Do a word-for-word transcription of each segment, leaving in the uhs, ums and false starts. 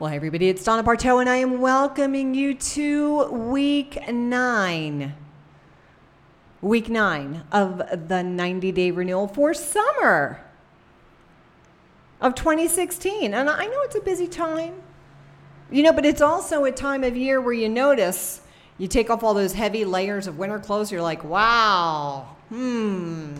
Well, hey everybody, it's Donna Bartow, and I am welcoming you to week nine. Week nine of the ninety-day renewal for summer of twenty sixteen. And I know it's a busy time, you know, but it's also a time of year where you notice you take off all those heavy layers of winter clothes. You're like, wow, hmm.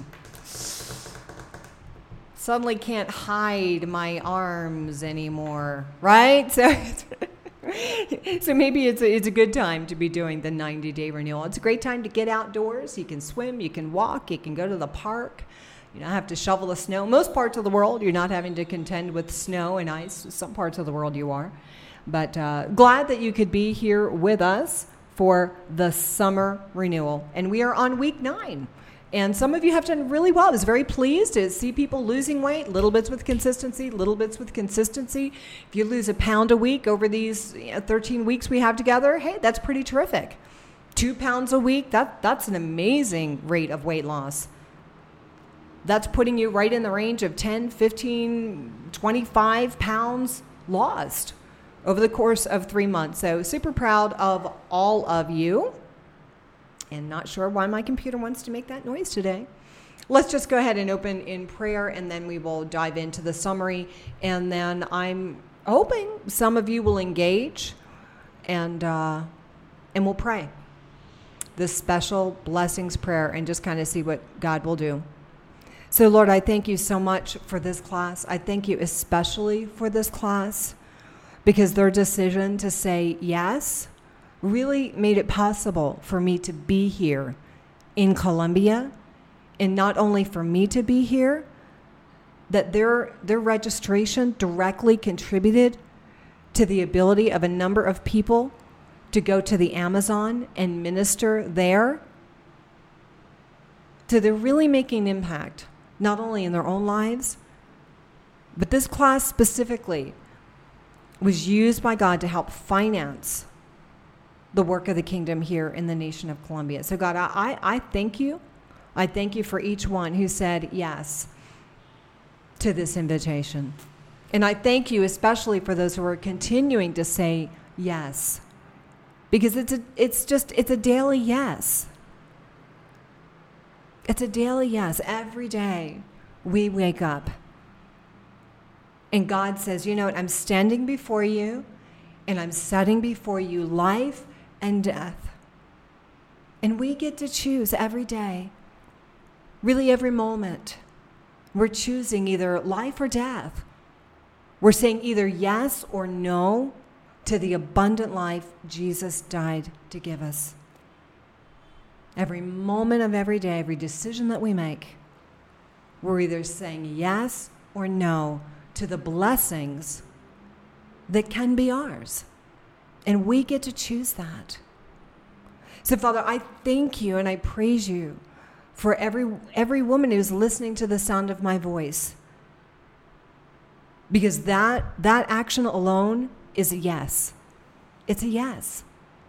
Suddenly can't hide my arms anymore, right? So, so maybe it's a, it's a good time to be doing the ninety-day renewal. It's a great time to get outdoors. You can swim, you can walk, you can go to the park. You don't have to shovel the snow. Most parts of the world, you're not having to contend with snow and ice. Some parts of the world you are. But uh, glad that you could be here with us for the summer renewal. And we are on week nine. And some of you have done really well. I was very pleased to see people losing weight, little bits with consistency, little bits with consistency. If you lose a pound a week over these you know, thirteen weeks we have together, hey, that's pretty terrific. Two pounds a week, that, that's an amazing rate of weight loss. That's putting you right in the range of ten, fifteen, twenty-five pounds lost over the course of three months. So super proud of all of you. And not sure why my computer wants to make that noise today. Let's just go ahead and open in prayer, and then we will dive into the summary. And then I'm hoping some of you will engage, and uh, and we'll pray this special blessings prayer and just kind of see what God will do. So, Lord, I thank you so much for this class. I thank you especially for this class because their decision to say yes really made it possible for me to be here in Columbia, and not only for me to be here, that their their registration directly contributed to the ability of a number of people to go to the Amazon and minister there. So they're really making an impact, not only in their own lives, but this class specifically was used by God to help finance the work of the kingdom here in the nation of Colombia. So God, I, I thank you. I thank you for each one who said yes to this invitation. And I thank you especially for those who are continuing to say yes, because it's a, it's just, it's a daily yes. It's a daily yes. Every day we wake up and God says, you know what, I'm standing before you and I'm setting before you life and death. And we get to choose every day, really every moment. We're choosing either life or death. We're saying either yes or no to the abundant life Jesus died to give us. Every moment of every day, every decision that we make, we're either saying yes or no to the blessings that can be ours. And we get to choose that. So, Father, I thank you and I praise you for every every woman who's listening to the sound of my voice. Because that that action alone is a yes. It's a yes.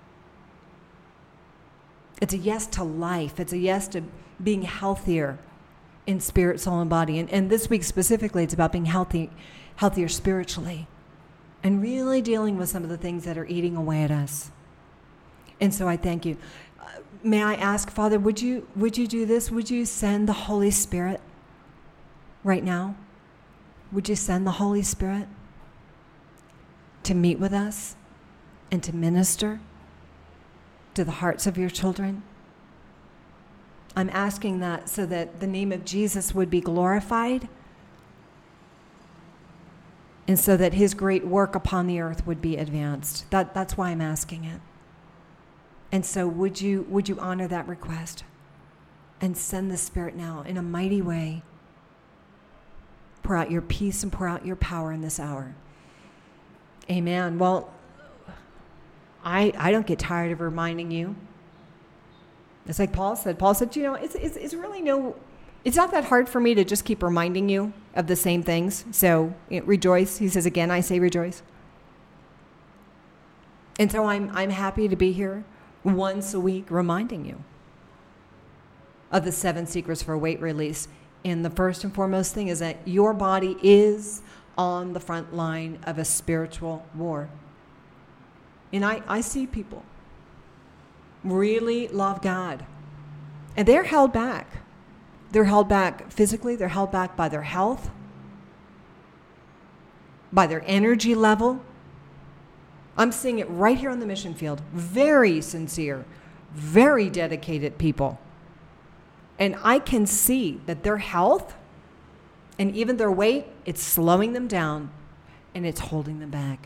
It's a yes to life. It's a yes to being healthier in spirit, soul, and body. And, and this week specifically, it's about being healthy, healthier spiritually. And really dealing with some of the things that are eating away at us. And so I thank you. Uh, may I ask, Father, would you would you do this? Would you send the Holy Spirit right now? Would you send the Holy Spirit to meet with us and to minister to the hearts of your children? I'm asking that so that the name of Jesus would be glorified, and so that his great work upon the earth would be advanced. That, that's why I'm asking it. And so would you would you honor that request and send the Spirit now in a mighty way? Pour out your peace and pour out your power in this hour. Amen. Well, I I don't get tired of reminding you. It's like Paul said. Paul said, you know, it's it's, it's really no... It's not that hard for me to just keep reminding you of the same things. So you know, rejoice. He says, again, I say rejoice. And so I'm I'm happy to be here once a week reminding you of the seven secrets for weight release. And the first and foremost thing is that your body is on the front line of a spiritual war. And I, I see people really love God, and they're held back. They're held back physically. They're held back by their health, by their energy level. I'm seeing it right here on the mission field. Very sincere, very dedicated people. And I can see that their health and even their weight, it's slowing them down and it's holding them back.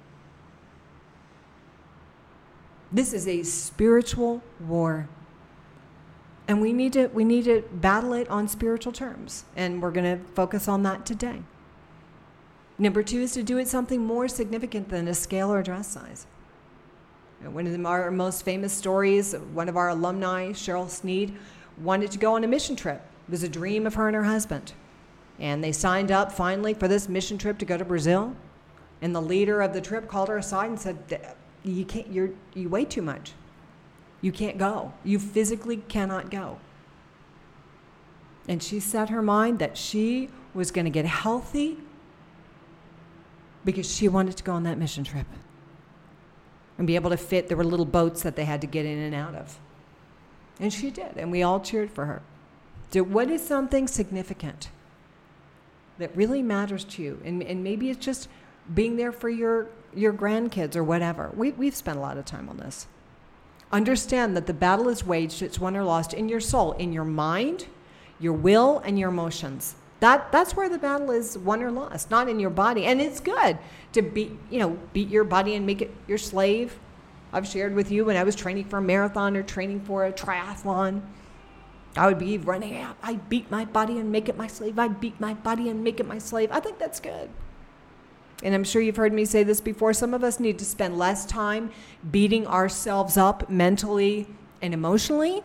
This is a spiritual war. And we need to we need to battle it on spiritual terms. And we're going to focus on that today. Number two is to do it something more significant than a scale or a dress size. One of our most famous stories, one of our alumni, Cheryl Sneed, wanted to go on a mission trip. It was a dream of her and her husband. And they signed up finally for this mission trip to go to Brazil. And the leader of the trip called her aside and said, you can't, you're, you weigh too much. You can't go. You physically cannot go. And she set her mind that she was going to get healthy because she wanted to go on that mission trip and be able to fit. There were little boats that they had to get in and out of. And she did, and we all cheered for her. So what is something significant that really matters to you? And, and maybe it's just being there for your, your grandkids or whatever. We, we've spent a lot of time on this. Understand that the battle is waged, it's won or lost in your soul, in your mind, your will, and your emotions. That that's where the battle is won or lost, not in your body. And it's good to beat, you know, beat your body and make it your slave. I've shared with you when I was training for a marathon or training for a triathlon, I would be running out. I beat my body and make it my slave. I beat my body and make it my slave. I think that's good. And I'm sure you've heard me say this before. Some of us need to spend less time beating ourselves up mentally and emotionally,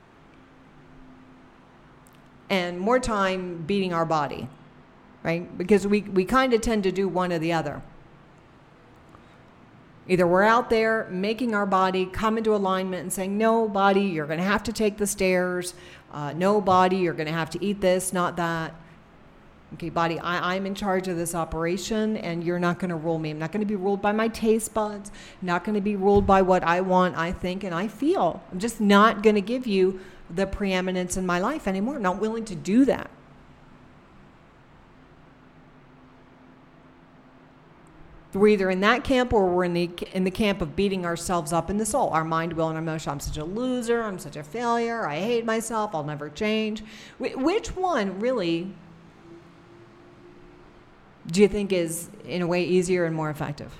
and more time beating our body, right? Because we, we kind of tend to do one or the other. Either we're out there making our body come into alignment and saying, no, body, you're going to have to take the stairs. Uh, no, body, you're going to have to eat this, not that. Okay, body, I, I'm in charge of this operation, and you're not going to rule me. I'm not going to be ruled by my taste buds. I'm not going to be ruled by what I want, I think, and I feel. I'm just not going to give you the preeminence in my life anymore. I'm not willing to do that. We're either in that camp or we're in the in the camp of beating ourselves up in the soul, our mind, will, and our emotion. I'm such a loser. I'm such a failure. I hate myself. I'll never change. Wh- which one really do you think is, in a way, easier and more effective?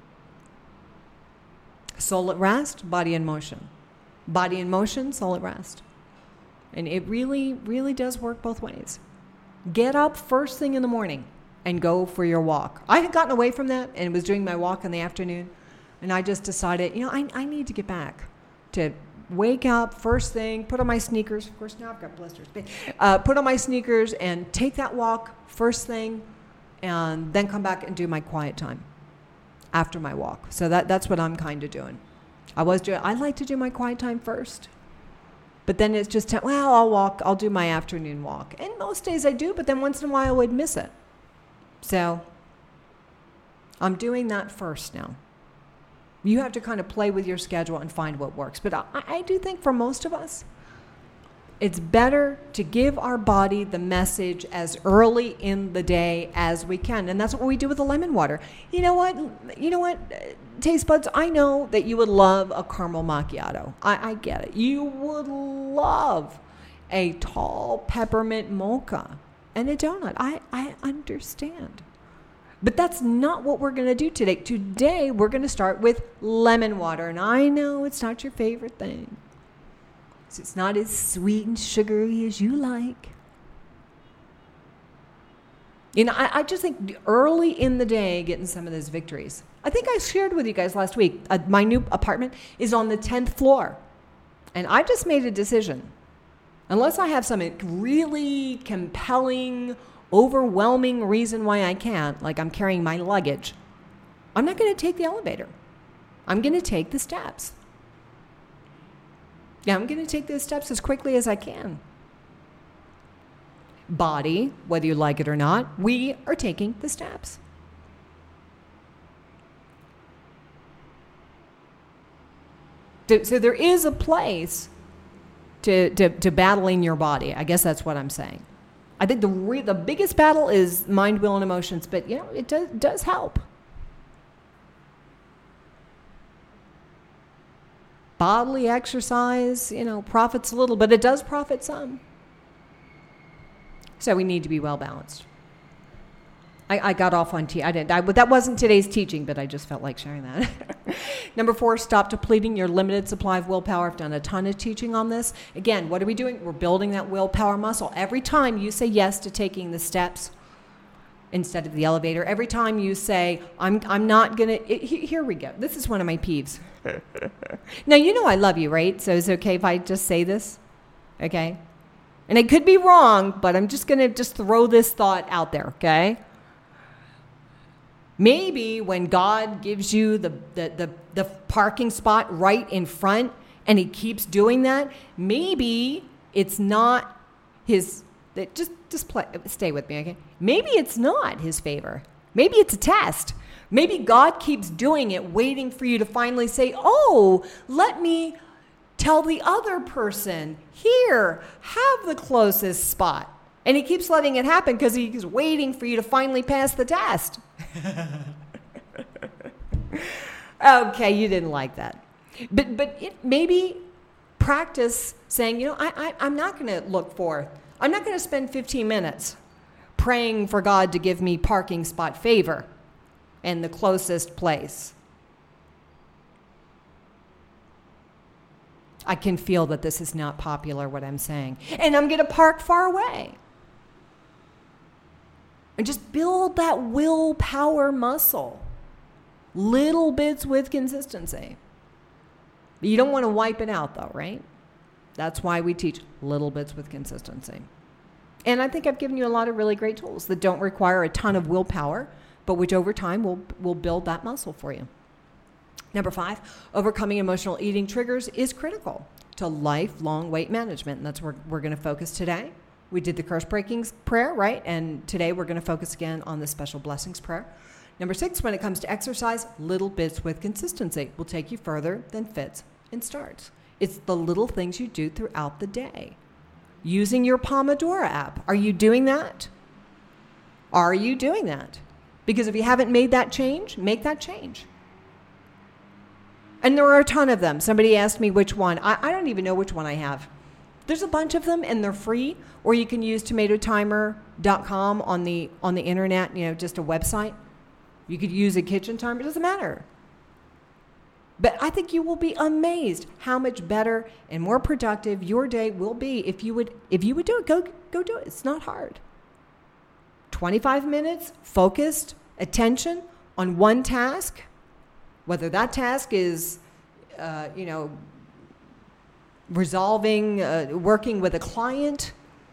Soul at rest, body in motion. Body in motion, soul at rest. And it really, really does work both ways. Get up first thing in the morning and go for your walk. I had gotten away from that and was doing my walk in the afternoon. And I just decided, you know, I, I need to get back to wake up first thing, put on my sneakers. Of course, now I've got blisters. Uh, put on my sneakers and take that walk first thing, and then come back and do my quiet time after my walk. So that that's what I'm kind of doing. I was doing, I like to do my quiet time first. But then it's just, well, I'll walk, I'll do my afternoon walk. And most days I do, but then once in a while I would miss it. So I'm doing that first now. You have to kind of play with your schedule and find what works. But I, I do think for most of us, it's better to give our body the message as early in the day as we can. And that's what we do with the lemon water. You know what? You know what? Taste buds, I know that you would love a caramel macchiato. I, I get it. You would love a tall peppermint mocha and a donut. I, I understand. But that's not what we're going to do today. Today, we're going to start with lemon water. And I know it's not your favorite thing. So it's not as sweet and sugary as you like. You know, I, I just think early in the day, getting some of those victories. I think I shared with you guys last week, uh, my new apartment is on the tenth floor. And I just made a decision. Unless I have some really compelling, overwhelming reason why I can't, like I'm carrying my luggage, I'm not going to take the elevator. I'm going to take the steps. Yeah, I'm going to take those steps as quickly as I can. body, whether you like it or not, we are taking the steps. So there is a place to, to, to battling your body. I guess that's what I'm saying. I think the re- the biggest battle is mind, will, and emotions, but you know, it does, does help. Bodily exercise, you know, profits a little, but it does profit some. So we need to be well balanced. I, I got off on tea. I didn't. I, that wasn't today's teaching, but I just felt like sharing that. Number four, stop depleting your limited supply of willpower. I've done a ton of teaching on this. Again, what are we doing? We're building that willpower muscle. Every time you say yes to taking the steps instead of the elevator, every time you say, I'm I'm not going to, here we go. This is one of my peeves. Now, you know I love you, right? So is it okay if I just say this? Okay? And I could be wrong, but I'm just going to just throw this thought out there, okay? Maybe when God gives you the, the, the, the parking spot right in front and he keeps doing that, maybe it's not his, just, just play, stay with me, okay? Maybe it's not his favor. Maybe it's a test. Maybe God keeps doing it, waiting for you to finally say, oh, let me tell the other person, here, have the closest spot. And he keeps letting it happen because he's waiting for you to finally pass the test. Okay, you didn't like that. But but it, maybe practice saying, you know, I, I, I'm not going to look for, I'm not going to spend fifteen minutes praying for God to give me parking spot favor and the closest place. I can feel that this is not popular, what I'm saying. And I'm going to park far away. And just build that willpower muscle. Little bits with consistency. You don't want to wipe it out though, right? That's why we teach little bits with consistency. And I think I've given you a lot of really great tools that don't require a ton of willpower, but which over time will, will build that muscle for you. Number five, overcoming emotional eating triggers is critical to lifelong weight management. And that's where we're going to focus today. We did the curse breaking prayer, right? And today we're going to focus again on the special blessings prayer. Number six, when it comes to exercise, little bits with consistency will take you further than fits and starts. It's the little things you do throughout the day. Using your Pomodoro app. Are you doing that? Are you doing that? Because if you haven't made that change, make that change. And there are a ton of them. Somebody asked me which one. I, I don't even know which one I have. There's a bunch of them and they're free, or you can use tomato timer dot com on the on the internet, you know, just a website. You could use a kitchen timer, it doesn't matter. But I think you will be amazed how much better and more productive your day will be if you would if you would do it. Go go do it. It's not hard. twenty-five minutes, focused attention on one task, whether that task is, uh, you know, resolving, uh, working with a client,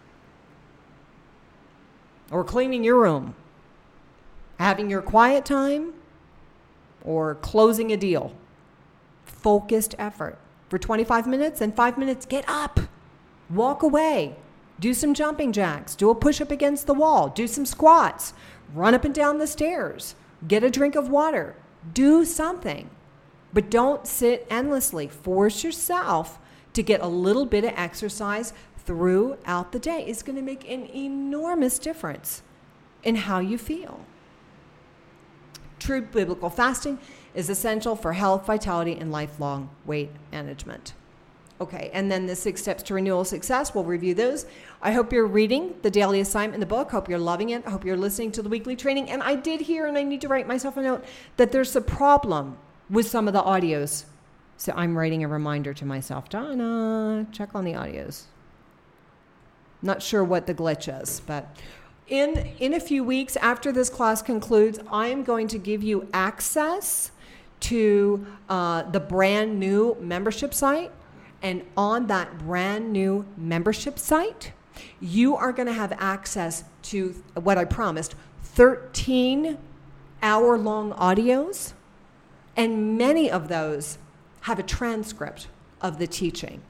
or cleaning your room, having your quiet time, or closing a deal. Focused effort for twenty-five minutes, and five minutes, get up, walk away, do some jumping jacks, do a push-up against the wall, do some squats, run up and down the stairs, get a drink of water, do something. But don't sit endlessly. Force yourself to get a little bit of exercise throughout the day. It's going to make an enormous difference in how you feel. True biblical fasting is essential for health, vitality, and lifelong weight management. Okay, and then the six steps to renewal success, we'll review those. I hope you're reading the daily assignment in the book. Hope you're loving it. I hope you're listening to the weekly training. And I did hear, and I need to write myself a note, that there's a problem with some of the audios. So I'm writing a reminder to myself, Donna, check on the audios. Not sure what the glitch is, but in, in a few weeks after this class concludes, I am going to give you access to uh, the brand new membership site. And on that brand new membership site, you are going to have access to what I promised, thirteen hour-long audios. And many of those have a transcript of the teaching.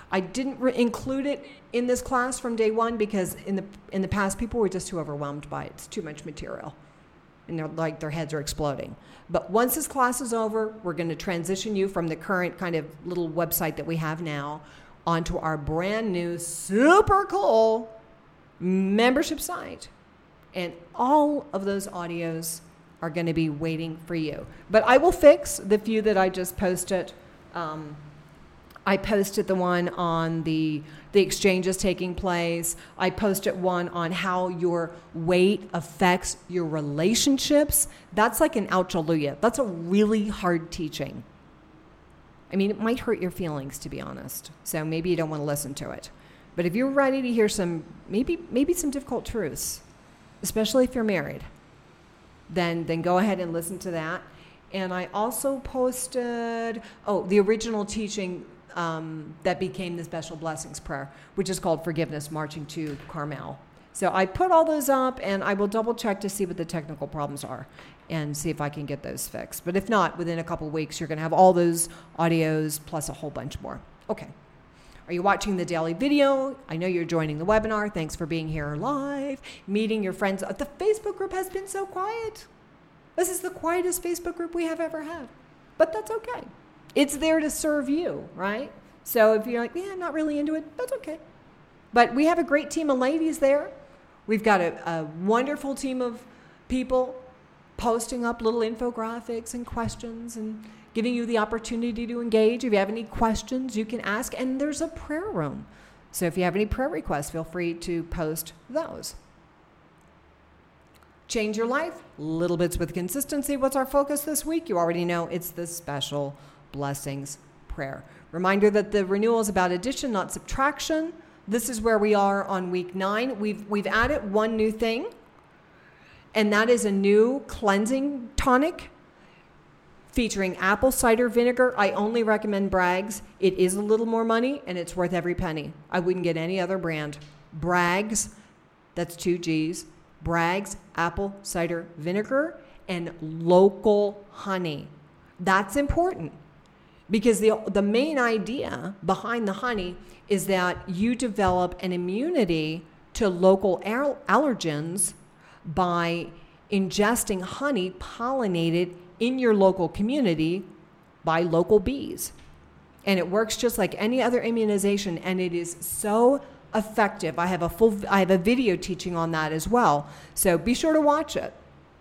I didn't re- include it in this class from day one because in the in the past people were just too overwhelmed by it. It's too much material. And they're like their heads are exploding. But once this class is over, we're going to transition you from the current kind of little website that we have now onto our brand new, super cool membership site. And all of those audios are going to be waiting for you. But I will fix the few that I just posted. Um, I posted the one on the the exchanges taking place. I posted one on how your weight affects your relationships. That's like an ouch-alleluia. That's a really hard teaching. I mean, it might hurt your feelings, to be honest. So maybe you don't want to listen to it. But if you're ready to hear some, maybe maybe some difficult truths, especially if you're married, then then go ahead and listen to that. And I also posted, oh, the original teaching um, that became the Special Blessings Prayer, which is called Forgiveness Marching to Carmel. So I put all those up, and I will double check to see what the technical problems are and see if I can get those fixed. But if not, within a couple of weeks, you're going to have all those audios plus a whole bunch more. Okay. Are you watching the daily video? I know you're joining the webinar. Thanks for being here live, meeting your friends. The Facebook group has been so quiet. This is the quietest Facebook group we have ever had. But that's okay. It's there to serve you, right? So if you're like, yeah, I'm not really into it, that's okay. But we have a great team of ladies there. We've got a, a wonderful team of people posting up little infographics and questions and giving you the opportunity to engage. If you have any questions, you can ask. And there's a prayer room. So if you have any prayer requests, feel free to post those. Change your life, little bits with consistency. What's our focus this week? You already know it's the Special Blessings Prayer. Reminder that the renewal is about addition, not subtraction. This is where we are on week nine. We've we've added one new thing, and that is a new cleansing tonic featuring apple cider vinegar. I only recommend Bragg's. It is a little more money, and it's worth every penny. I wouldn't get any other brand. Bragg's, that's two G's. Bragg's apple cider vinegar and local honey. That's important because the the main idea behind the honey is that you develop an immunity to local al- allergens by ingesting honey pollinated in your local community by local bees. And it works just like any other immunization, and it is so effective. I have a full I have a video teaching on that as well. So be sure to watch it.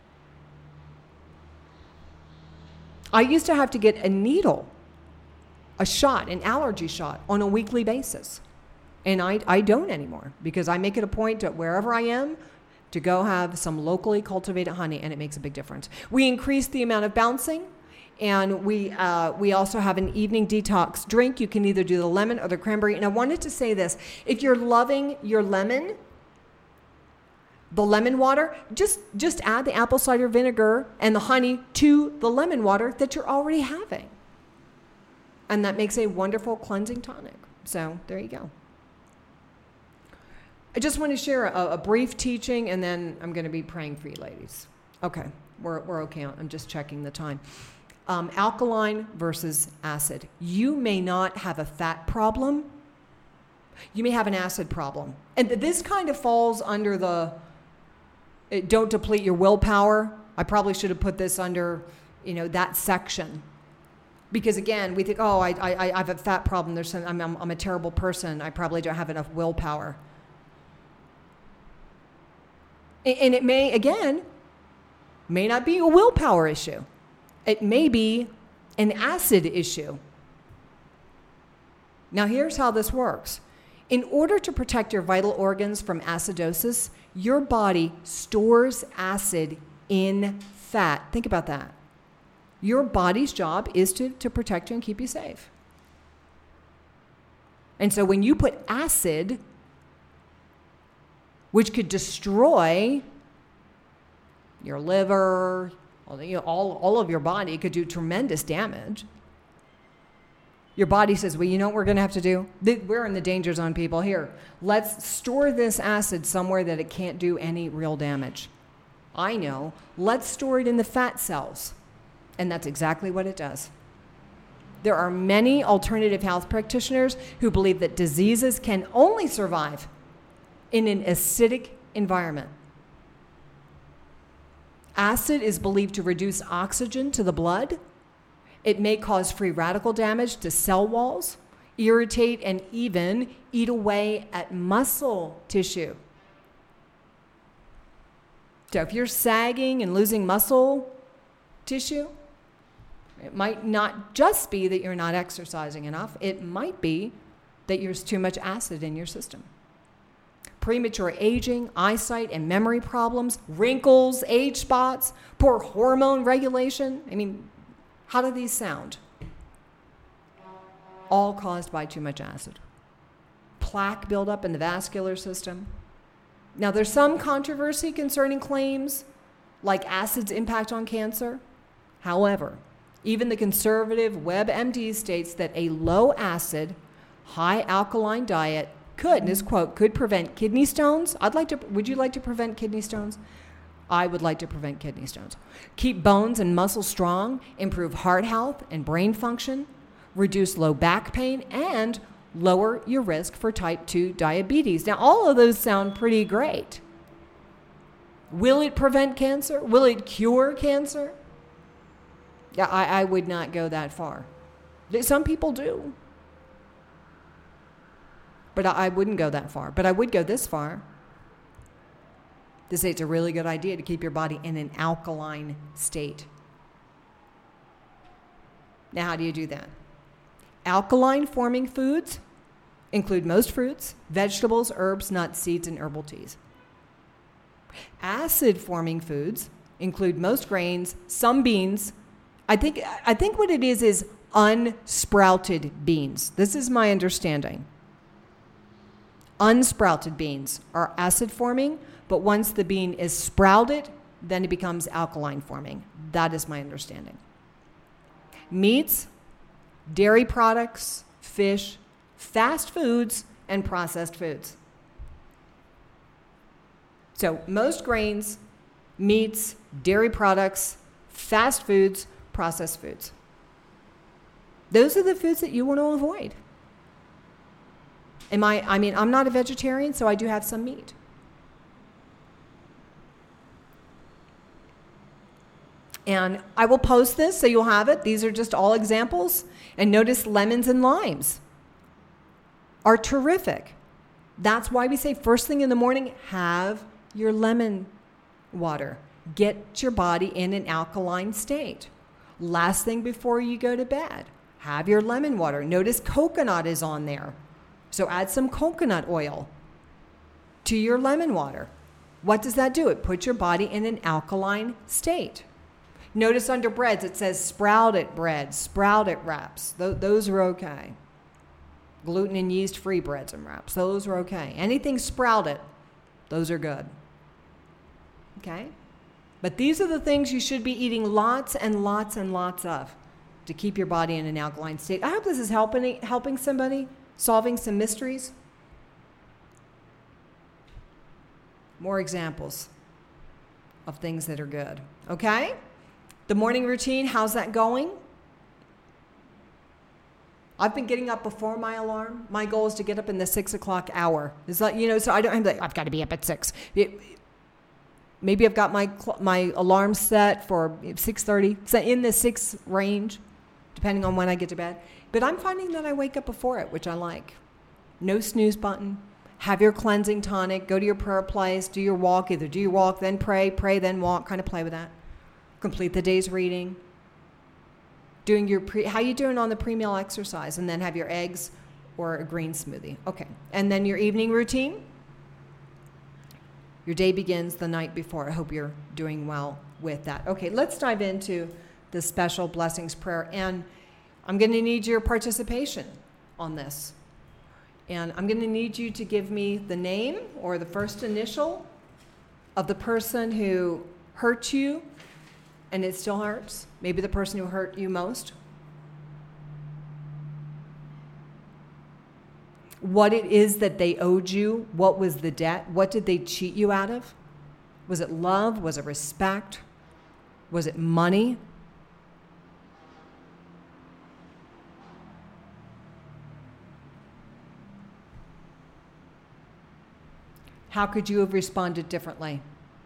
I used to have to get a needle, a shot, an allergy shot on a weekly basis. And I, I don't anymore because I make it a point to wherever I am to go have some locally cultivated honey, and it makes a big difference. We increase the amount of bouncing, and we uh, we also have an evening detox drink. You can either do the lemon or the cranberry. And I wanted to say this. If you're loving your lemon, the lemon water, just, just add the apple cider vinegar and the honey to the lemon water that you're already having. And that makes a wonderful cleansing tonic. So there you go. I just want to share a, a brief teaching, and then I'm going to be praying for you ladies. Okay, we're, we're okay. I'm just checking the time. Um, alkaline versus acid. You may not have a fat problem. You may have an acid problem. And this kind of falls under the it, don't deplete your willpower. I probably should have put this under, you know, that section. Because again, we think, oh, I, I, I have a fat problem. There's some, I'm, I'm, I'm a terrible person. I probably don't have enough willpower. And, and it may, again, may not be a willpower issue. It may be an acid issue. Now, here's how this works. In order to protect your vital organs from acidosis, your body stores acid in fat. Think about that. Your body's job is to, to protect you and keep you safe. And so when you put acid, which could destroy your liver, Well, you know, all, all of your body, it could do tremendous damage. Your body says, well, you know what we're going to have to do? We're in the danger zone, people. Here, let's store this acid somewhere that it can't do any real damage. I know. Let's store it in the fat cells. And that's exactly what it does. There are many alternative health practitioners who believe that diseases can only survive in an acidic environment. Acid is believed to reduce oxygen to the blood. It may cause free radical damage to cell walls, irritate, and even eat away at muscle tissue. So if you're sagging and losing muscle tissue, it might not just be that you're not exercising enough. It might be that there's too much acid in your system. Premature aging, eyesight and memory problems, wrinkles, age spots, poor hormone regulation. I mean, how do these sound? All caused by too much acid. Plaque buildup in the vascular system. Now, there's some controversy concerning claims like acid's impact on cancer. However, even the conservative WebMD states that a low acid, high alkaline diet could, and this quote, could prevent kidney stones. I'd like to, would you like to prevent kidney stones? I would like to prevent kidney stones. Keep bones and muscles strong, improve heart health and brain function, reduce low back pain, and lower your risk for type two diabetes. Now, all of those sound pretty great. Will it prevent cancer? Will it cure cancer? Yeah, I, I would not go that far. Some people do. But I wouldn't go that far. But I would go this far to say it's a really good idea to keep your body in an alkaline state. Now, how do you do that? Alkaline forming foods include most fruits, vegetables, herbs, nuts, seeds, and herbal teas. Acid forming foods include most grains, some beans. I think I think what it is is unsprouted beans. This is my understanding. Unsprouted beans are acid forming, but once the bean is sprouted, then it becomes alkaline forming. That is my understanding. Meats, dairy products, fish, fast foods, and processed foods. So most grains, meats, dairy products, fast foods, processed foods. Those are the foods that you want to avoid. Am I, I mean, I'm not a vegetarian, so I do have some meat. And I will post this so you'll have it. These are just all examples. And notice lemons and limes are terrific. That's why we say first thing in the morning, have your lemon water. Get your body in an alkaline state. Last thing before you go to bed, have your lemon water. Notice coconut is on there. So add some coconut oil to your lemon water. What does that do? It puts your body in an alkaline state. Notice under breads, it says sprouted bread, sprouted wraps. Th- those are okay. Gluten and yeast-free breads and wraps. Those are okay. Anything sprouted, those are good. Okay? But these are the things you should be eating lots and lots and lots of to keep your body in an alkaline state. I hope this is helping helping somebody, solving some mysteries. More examples of things that are good. Okay? The morning routine, how's that going? I've been getting up before my alarm. My goal is to get up in the six o'clock hour. It's like, you know, so I don't have like, I've got to be up at six. It, maybe I've got my my alarm set for six thirty. It's in the six range, depending on when I get to bed. But I'm finding that I wake up before it, which I like. No snooze button. Have your cleansing tonic. Go to your prayer place. Do your walk. Either do your walk, then pray, pray, then walk. Kind of play with that. Complete the day's reading. Doing your pre, how you doing on the pre-meal exercise, and then have your eggs or a green smoothie. Okay. And then your evening routine. Your day begins the night before. I hope you're doing well with that. Okay, let's dive into the special blessings prayer. And I'm going to need your participation on this. And I'm going to need you to give me the name or the first initial of the person who hurt you and it still hurts. Maybe the person who hurt you most. What it is that they owed you. What was the debt? What did they cheat you out of? Was it love? Was it respect? Was it money? How could you have responded differently?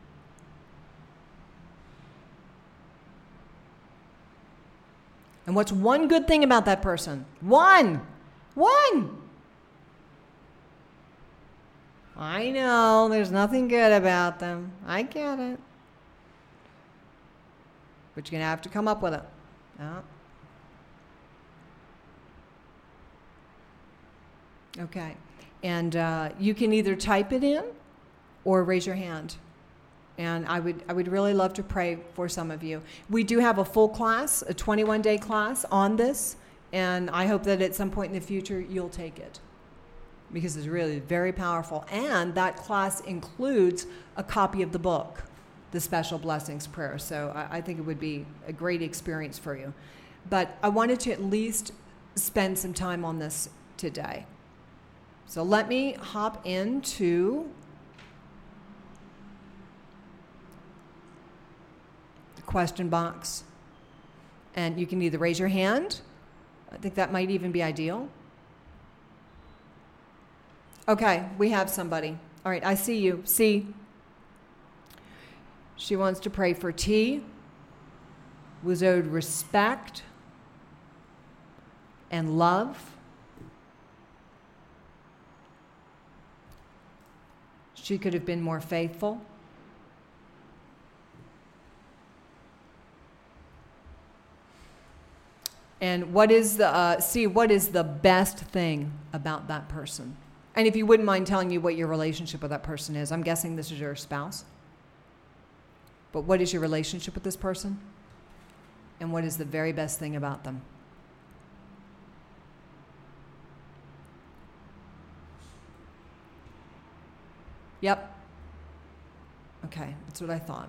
And what's one good thing about that person? One! One! I know, there's nothing good about them. I get it. But you're going to have to come up with it. Yeah. Okay. And uh, you can either type it in or raise your hand. And I would I would really love to pray for some of you. We do have a full class, a twenty-one day class on this, and I hope that at some point in the future you'll take it, because it's really very powerful. And that class includes a copy of the book, The Special Blessings Prayer. So I, I think it would be a great experience for you. But I wanted to at least spend some time on this today. So let me hop into the question box. And you can either raise your hand. I think that might even be ideal. Okay, we have somebody. All right, I see you. C. She wants to pray for T. Was owed respect and love. She could have been more faithful. And what is the, uh, see, what is the best thing about that person? And if you wouldn't mind telling me what your relationship with that person is. I'm guessing this is your spouse. But what is your relationship with this person? And what is the very best thing about them? Yep. Okay, that's what I thought.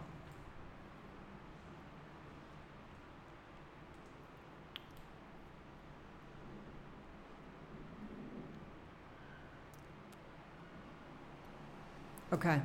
Okay.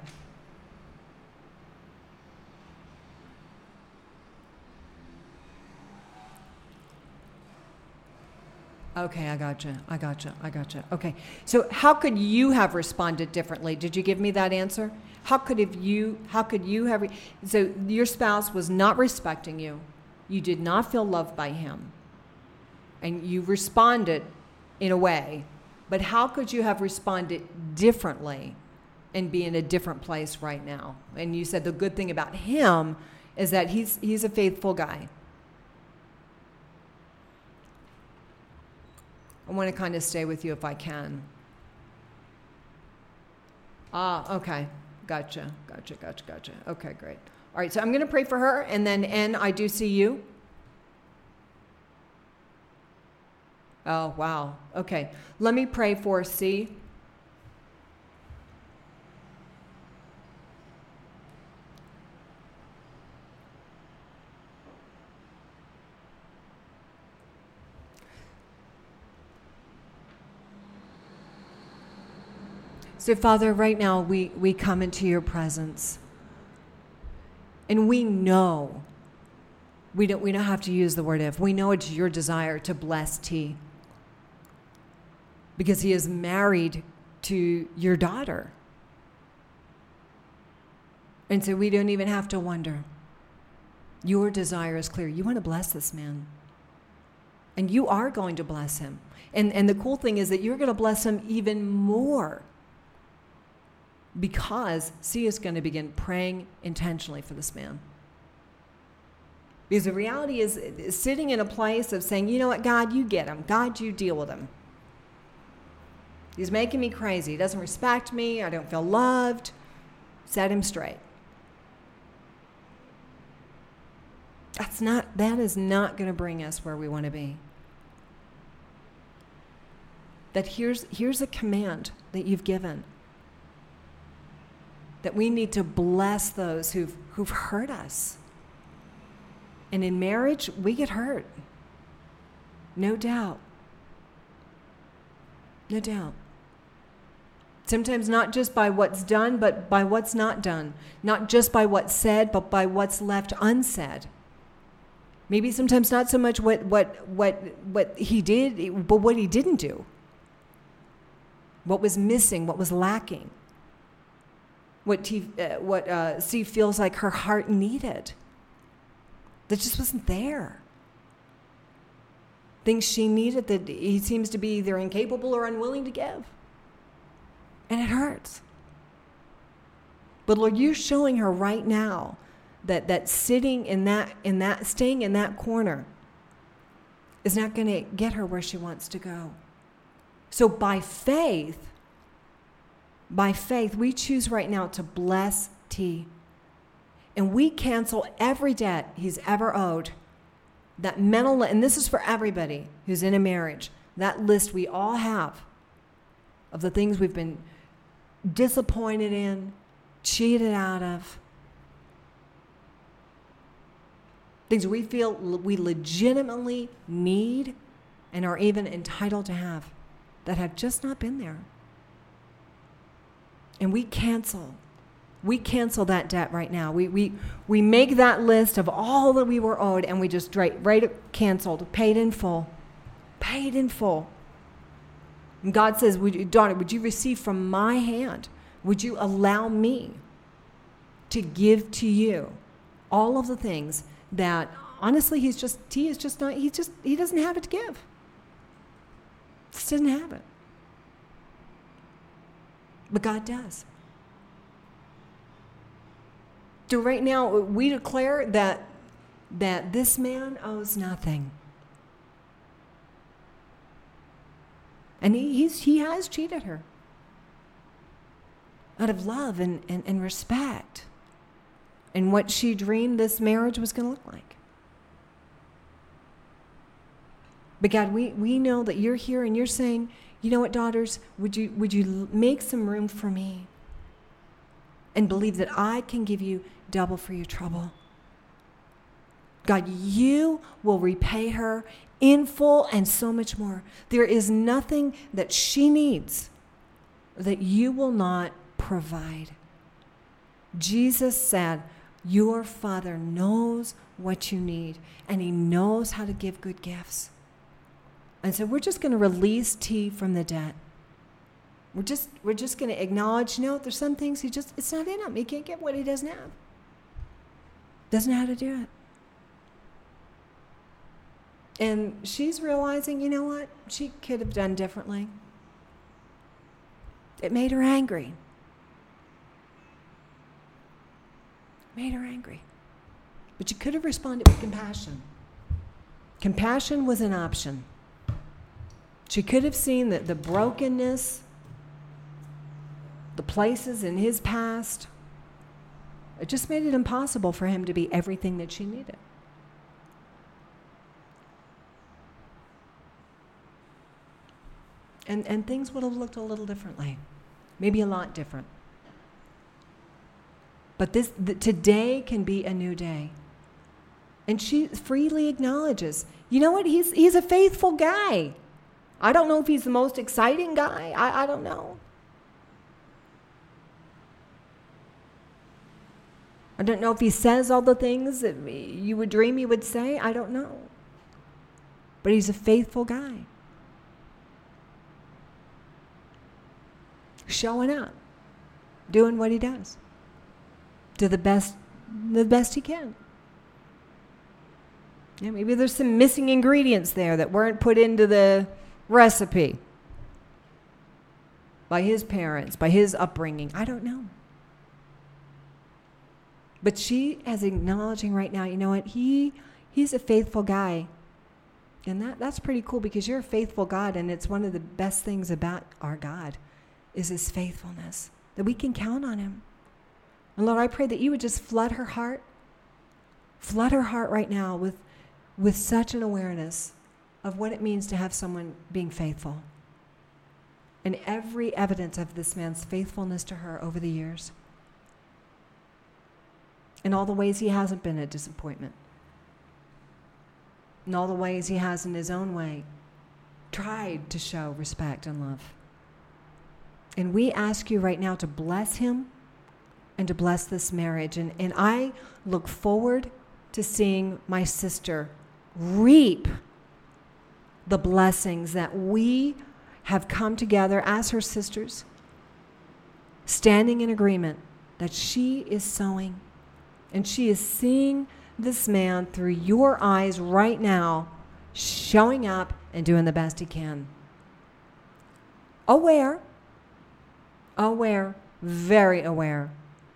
Okay, I gotcha. I gotcha. I gotcha. Okay. So how could you have responded differently? Did you give me that answer? How could have you how could you have re- so your spouse was not respecting you. You did not feel loved by him. And you responded in a way. But how could you have responded differently and be in a different place right now? And you said the good thing about him is that he's he's a faithful guy. I want to kind of stay with you if I can. Ah, okay. Gotcha, gotcha, gotcha, gotcha. Okay, great. All right, so I'm going to pray for her, and then N, I do see you. Oh, wow. Okay. Let me pray for C. So, Father, right now we, we come into your presence. And we know, we don't, we don't have to use the word if, we know it's your desire to bless T. Because he is married to your daughter. And so we don't even have to wonder. Your desire is clear. You want to bless this man. And you are going to bless him. And, and the cool thing is that you're going to bless him even more. Because C is going to begin praying intentionally for this man. Because the reality is, is sitting in a place of saying, you know what, God, you get him. God, you deal with him. He's making me crazy. He doesn't respect me. I don't feel loved. Set him straight. That's not, that is not going to bring us where we want to be. That here's, here's a command that you've given. That we need to bless those who've, who've hurt us. And in marriage, we get hurt. No doubt. No doubt. Sometimes not just by what's done, but by what's not done. Not just by what's said, but by what's left unsaid. Maybe sometimes not so much what, what, what, what he did, but what he didn't do. What was missing, what was lacking. what, T, uh, what uh, Steve feels like her heart needed. That just wasn't there. Things she needed that he seems to be either incapable or unwilling to give. And it hurts. But Lord, you're showing her right now that, that sitting in that, in that, staying in that corner is not going to get her where she wants to go. So by faith, by faith, we choose right now to bless T. And we cancel every debt he's ever owed. That mental, and this is for everybody who's in a marriage, that list we all have of the things we've been disappointed in, cheated out of, things we feel we legitimately need and are even entitled to have that have just not been there. And we cancel. We cancel that debt right now. We we we make that list of all that we were owed, and we just write, write it canceled, paid in full, paid in full. And God says, would you, daughter, would you receive from my hand? Would you allow me to give to you all of the things that, honestly, he's just, he is just not, he just, he doesn't have it to give. Just doesn't have it. But God does. So right now, we declare that, that this man owes nothing. And he, he's, he has cheated her out of love and, and, and respect and what she dreamed this marriage was going to look like. But God, we, we know that you're here and you're saying, you know what, daughters, would you, would you make some room for me and believe that I can give you double for your trouble? God, you will repay her in full and so much more. There is nothing that she needs that you will not provide. Jesus said, your Father knows what you need, and he knows how to give good gifts. And so we're just going to release T from the debt. We're just we're just going to acknowledge, you know, there's some things he just, it's not in him. He can't get what he doesn't have. Doesn't know how to do it. And she's realizing, you know what? She could have done differently. It made her angry. It made her angry. But you could have responded with compassion. Compassion was an option. She could have seen that the brokenness, the places in his past, it just made it impossible for him to be everything that she needed. And and things would have looked a little differently, maybe a lot different. But this the, today can be a new day. And she freely acknowledges, you know what, he's he's a faithful guy. I don't know if he's the most exciting guy. I, I don't know. I don't know if he says all the things that you would dream he would say. I don't know. But he's a faithful guy. Showing up. Doing what he does. To the best, the best he can. Yeah, maybe there's some missing ingredients there that weren't put into the recipe by his parents, by his upbringing. I don't know. But she is acknowledging right now, you know what, he he's a faithful guy. And that, that's pretty cool because you're a faithful God, and it's one of the best things about our God is his faithfulness, that we can count on him. And Lord, I pray that you would just flood her heart, flood her heart right now with, with such an awareness of what it means to have someone being faithful. And every evidence of this man's faithfulness to her over the years. In all the ways he hasn't been a disappointment. In all the ways he has in his own way tried to show respect and love. And we ask you right now to bless him and to bless this marriage. And, and I look forward to seeing my sister reap the blessings that we have come together as her sisters, standing in agreement that she is sowing. And she is seeing this man through your eyes right now, showing up and doing the best he can. Aware, aware, very aware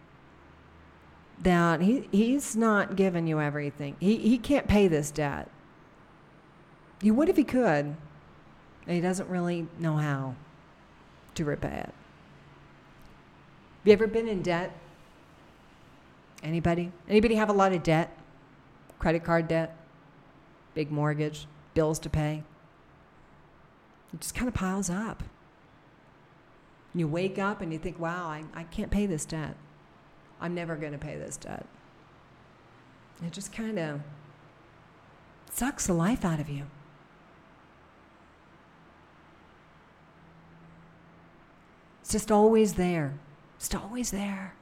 that he, he's not giving you everything. He, he can't pay this debt. He would if he could. And he doesn't really know how to repay it. Have you ever been in debt? Anybody? Anybody have a lot of debt? Credit card debt? Big mortgage? Bills to pay? It just kind of piles up. You wake up and you think, wow, I, I can't pay this debt. I'm never going to pay this debt. It just kind of sucks the life out of you. It's just always there. It's always there.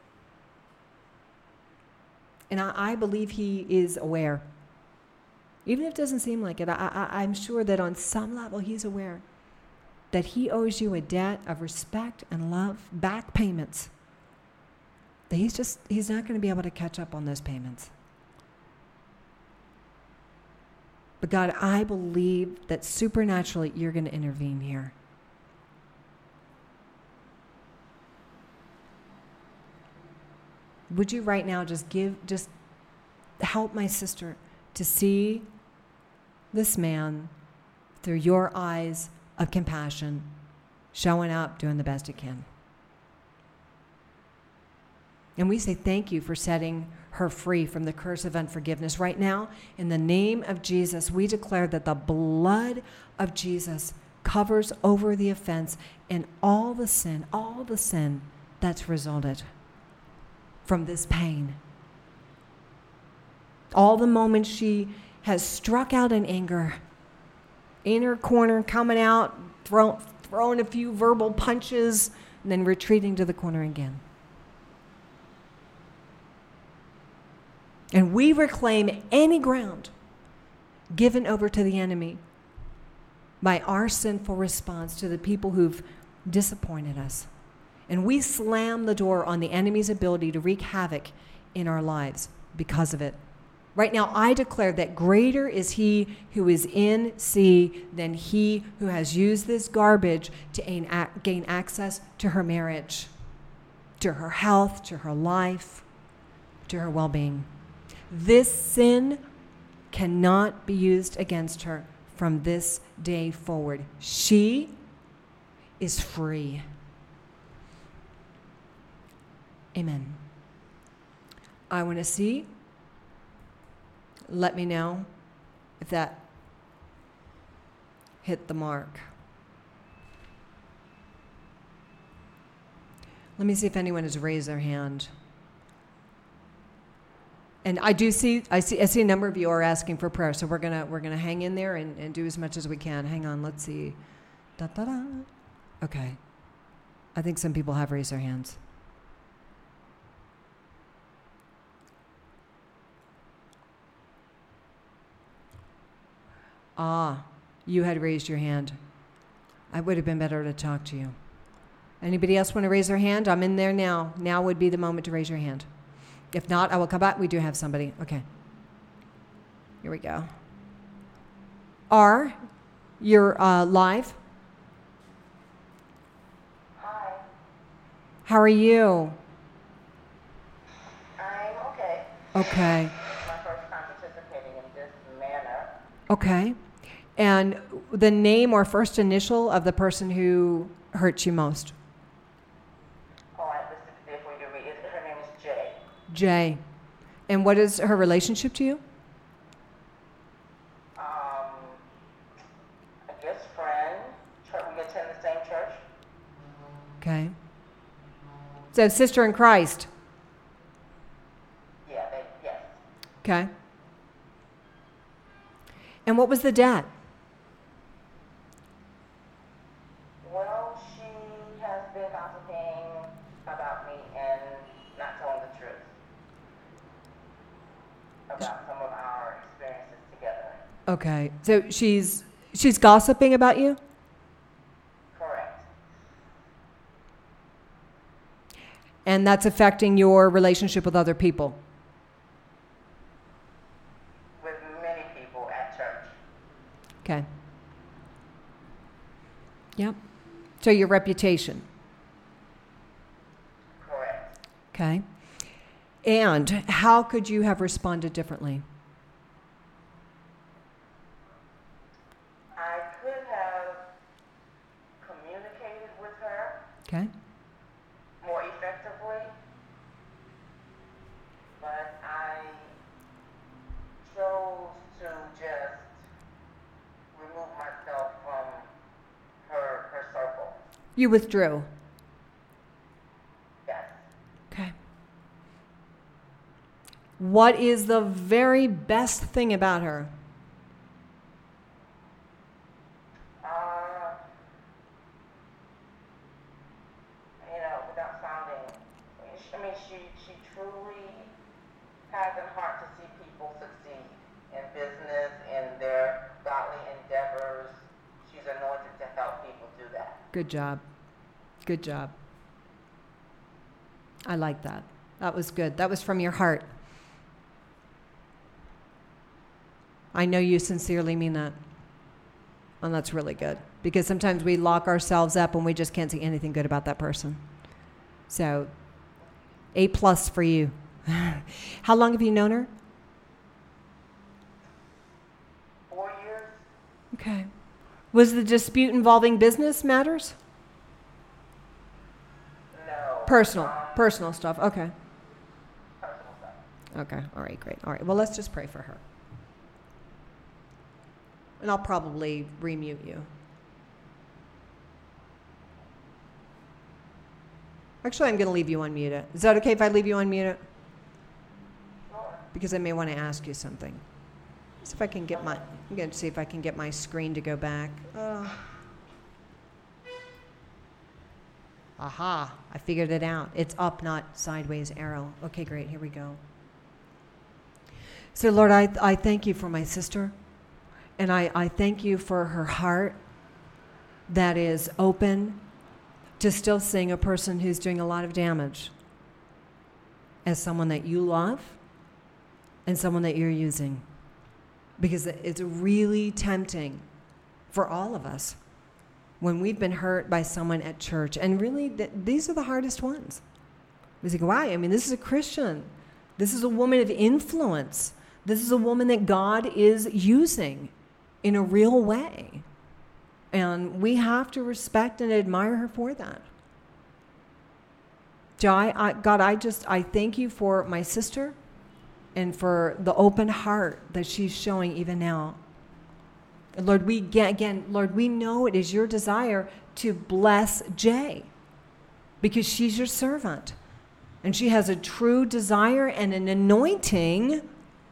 And I, I believe he is aware. Even if it doesn't seem like it, I, I, I'm sure that on some level he's aware that he owes you a debt of respect and love, back payments. That he's just, he's not going to be able to catch up on those payments. But God, I believe that supernaturally you're going to intervene here. Would you right now just give, just help my sister to see this man through your eyes of compassion, showing up, doing the best he can. And we say thank you for setting her free from the curse of unforgiveness. Right now, in the name of Jesus, we declare that the blood of Jesus covers over the offense and all the sin, all the sin that's resulted from this pain. All the moments she has struck out in anger, in her corner, coming out, throw, throwing a few verbal punches, and then retreating to the corner again. And we reclaim any ground given over to the enemy by our sinful response to the people who've disappointed us. And we slam the door on the enemy's ability to wreak havoc in our lives because of it. Right now, I declare that greater is he who is in C than he who has used this garbage to gain access to her marriage, to her health, to her life, to her well-being. This sin cannot be used against her from this day forward. She is free. Amen. I want to see. Let me know if that hit the mark. Let me see if anyone has raised their hand. And I do see, I see, I see a number of you are asking for prayer, so we're gonna we're gonna hang in there and, and do as much as we can. Hang on, let's see. Da, da, da. Okay. I think some people have raised their hands. Ah, you had raised your hand. I would have been better to talk to you. Anybody else want to raise their hand? I'm in there now. Now would be the moment to raise your hand. If not, I will come back. We do have somebody. Okay. Here we go. R, you're uh, live. Hi. How are you? I'm okay. Okay. It's my first time participating in this manner. Okay. And the name or first initial of the person who hurt you most? Oh, I listed it there for you to read. Her name is Jay. Jay. And what is her relationship to you? Um, I guess friend. Church, we attend the same church. Okay. So sister in Christ. Yeah, they, yes. Okay. And what was the debt? Well, she has been gossiping about me and not telling the truth about some of our experiences together. Okay. So she's she's gossiping about you? And that's affecting your relationship with other people. With many people at church. Okay. Yep. So your reputation. Correct. Okay. And how could you have responded differently? I could have communicated with her Okay. more effectively, but I chose to just remove myself from her her circle. You withdrew. Yes. Okay. What is the very best thing about her? Uh, you know, without sounding, I mean, she she truly has a heart to see people succeed in business, in their godly endeavors. She's anointed to help people do that. Good job. Good job. I like that. That was good. That was from your heart. I know you sincerely mean that. And that's really good. Because sometimes we lock ourselves up and we just can't see anything good about that person. So, A plus for you. How long have you known her? Four years? Okay. Was the dispute involving business matters? No. Personal. Um, Personal stuff. Okay. personal stuff. Okay. All right. Great. All right. Well, let's just pray for her. And I'll probably remute you. Actually, I'm going to leave you unmuted. Is that okay if I leave you unmuted? Sure. Because I may want to ask you something. See if I can get my. I'm going to see if I can get my screen to go back. Uh, aha! I figured it out. It's up, not sideways arrow. Okay, great. Here we go. So, Lord, I I thank you for my sister. And I, I thank you for her heart that is open to still seeing a person who's doing a lot of damage as someone that you love and someone that you're using. Because it's really tempting for all of us when we've been hurt by someone at church. And really, th- these are the hardest ones. We think, why? I mean, this is a Christian. This is a woman of influence. This is a woman that God is using in a real way. And we have to respect and admire her for that. So I, I, God, I just, I thank you for my sister and for the open heart that she's showing even now. And Lord, we get, again, Lord, we know it is your desire to bless Jay because she's your servant. And she has a true desire and an anointing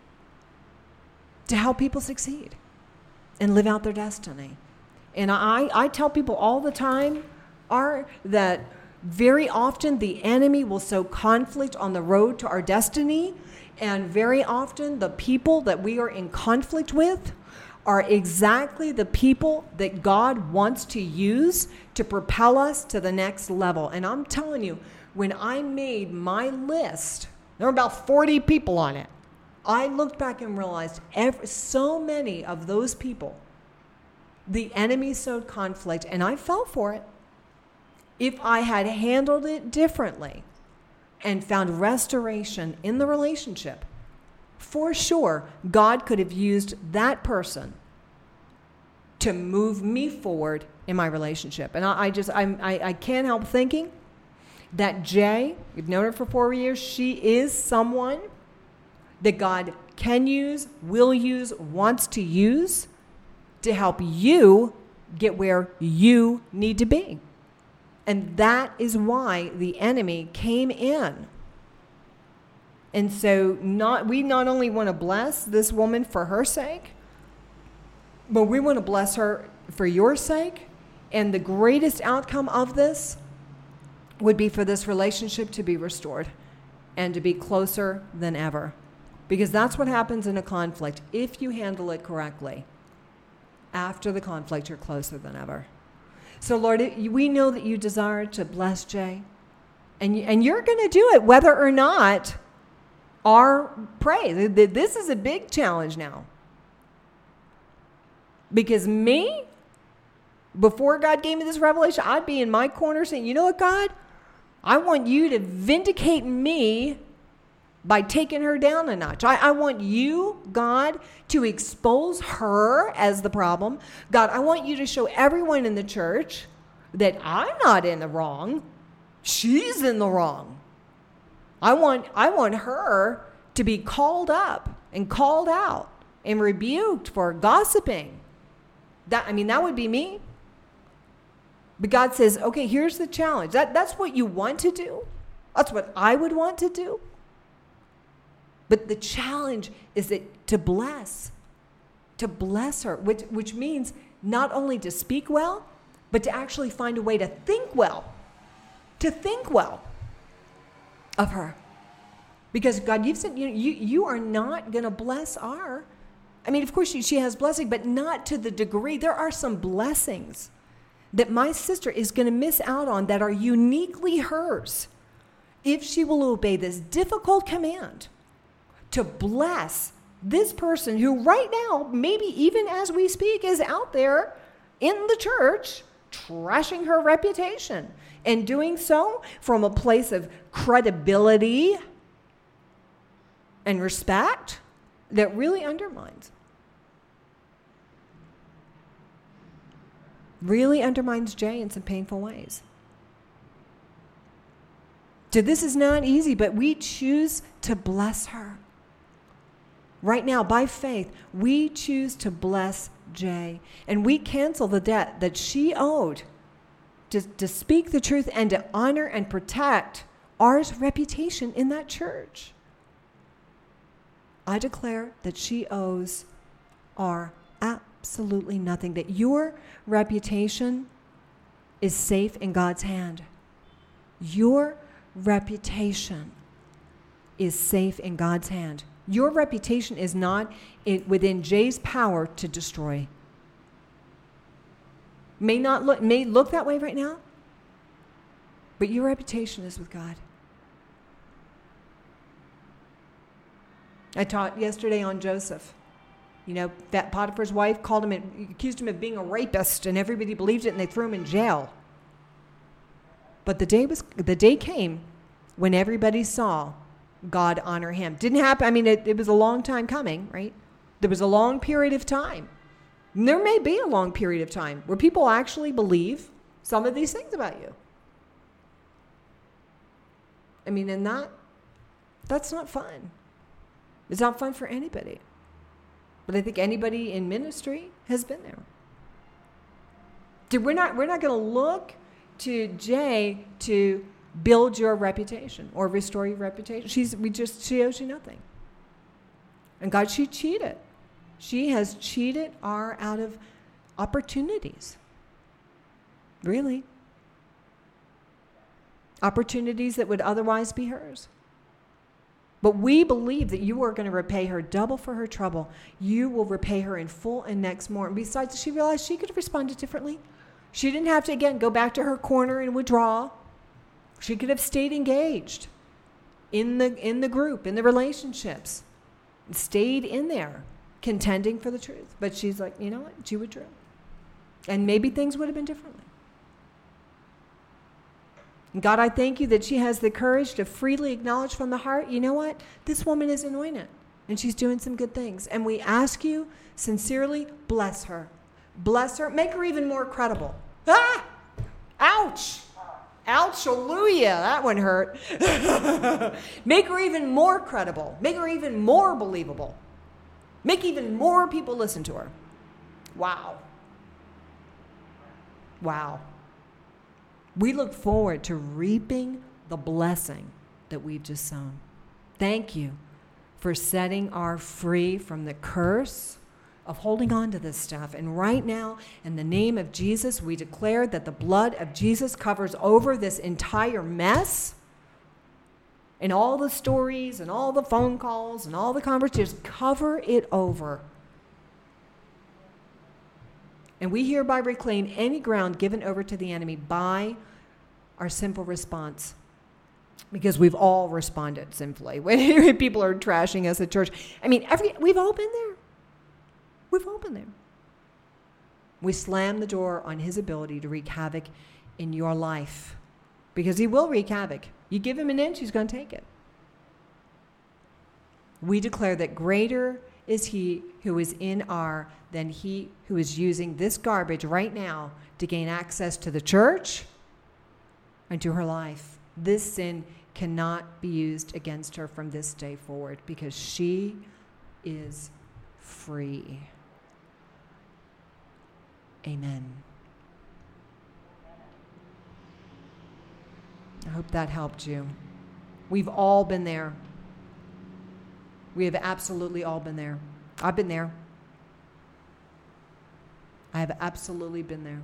to help people succeed and live out their destiny. And I, I tell people all the time are that very often the enemy will sow conflict on the road to our destiny, and very often the people that we are in conflict with are exactly the people that God wants to use to propel us to the next level. And I'm telling you, when I made my list, there were about forty people on it. I looked back and realized every, so many of those people, the enemy sowed conflict, and I fell for it. If I had handled it differently and found restoration in the relationship, for sure, God could have used that person to move me forward in my relationship. And I, I just, I'm, I, I can't help thinking that Jay, you've known her for four years, she is someone that God can use, will use, wants to use to help you get where you need to be. And that is why the enemy came in. And so not we not only want to bless this woman for her sake, but we want to bless her for your sake. And the greatest outcome of this would be for this relationship to be restored and to be closer than ever. Because that's what happens in a conflict. If you handle it correctly, after the conflict, you're closer than ever. So, Lord, we know that you desire to bless Jay. And, and you're going to do it whether or not our pray. This is a big challenge now. Because me, before God gave me this revelation, I'd be in my corner saying, you know what, God? I want you to vindicate me by taking her down a notch. I, I want you, God, to expose her as the problem. God, I want you to show everyone in the church that I'm not in the wrong. She's in the wrong. I want, I want her to be called up and called out and rebuked for gossiping. That, I mean, that would be me. But God says, okay, here's the challenge. That, that's what you want to do. That's what I would want to do. But the challenge is that to bless, to bless her, which, which means not only to speak well, but to actually find a way to think well, to think well of her. Because God, you've said, you, you, you are not going to bless our, I mean, of course she, she has blessing, but not to the degree. There are some blessings that my sister is going to miss out on that are uniquely hers if she will obey this difficult command to bless this person who right now, maybe even as we speak, is out there in the church trashing her reputation and doing so from a place of credibility and respect that really undermines. Really undermines Jay in some painful ways. So this is not easy, but we choose to bless her. Right now, by faith, we choose to bless Jay. And we cancel the debt that she owed to, to speak the truth and to honor and protect our reputation in that church. I declare that she owes our absolutely nothing, that your reputation is safe in God's hand. Your reputation is safe in God's hand. Your reputation is not it, within Jay's power to destroy. May not look, may look that way right now, but your reputation is with God. I taught yesterday on Joseph. You know, that Potiphar's wife called him, and accused him of being a rapist, and everybody believed it, and they threw him in jail. But the day was, the day came when everybody saw God honor him. Didn't happen. I mean, it, it was a long time coming, right? There was a long period of time. And there may be a long period of time where people actually believe some of these things about you. I mean, and that, that's not fun. It's not fun for anybody. But I think anybody in ministry has been there. Dude, we're not, we're not going to look to Jay to build your reputation or restore your reputation. She's, we just, she owes you nothing. And God, she cheated. She has cheated our out of opportunities. Really. Opportunities that would otherwise be hers. But we believe that you are going to repay her double for her trouble. You will repay her in full and next more. And besides, she realized she could have responded differently. She didn't have to, again, go back to her corner and withdraw. She could have stayed engaged in the in the group, in the relationships, stayed in there, contending for the truth. But she's like, you know what? She withdrew. And maybe things would have been differently. And God, I thank you that she has the courage to freely acknowledge from the heart, you know what? This woman is anointed, and she's doing some good things. And we ask you, sincerely, bless her. Bless her. Make her even more credible. Ah! Ouch! Ouch, hallelujah. That one hurt. Make her even more credible. Make her even more believable. Make even more people listen to her. Wow. Wow. We look forward to reaping the blessing that we've just sown. Thank you for setting our free from the curse of holding on to this stuff. And right now, in the name of Jesus, we declare that the blood of Jesus covers over this entire mess. And all the stories and all the phone calls and all the conversations, cover it over. And we hereby reclaim any ground given over to the enemy by our simple response Because we've all responded sinfully when people are trashing us at church. I mean, every we've all been there. We've all been there. We slam the door on his ability to wreak havoc in your life. Because he will wreak havoc. You give him an inch, he's going to take it. We declare that greater is he who is in our than he who is using this garbage right now to gain access to the church and to her life. This sin cannot be used against her from this day forward because she is free. Amen. I hope that helped you. We've all been there. We have absolutely all been there. I've been there. I have absolutely been there.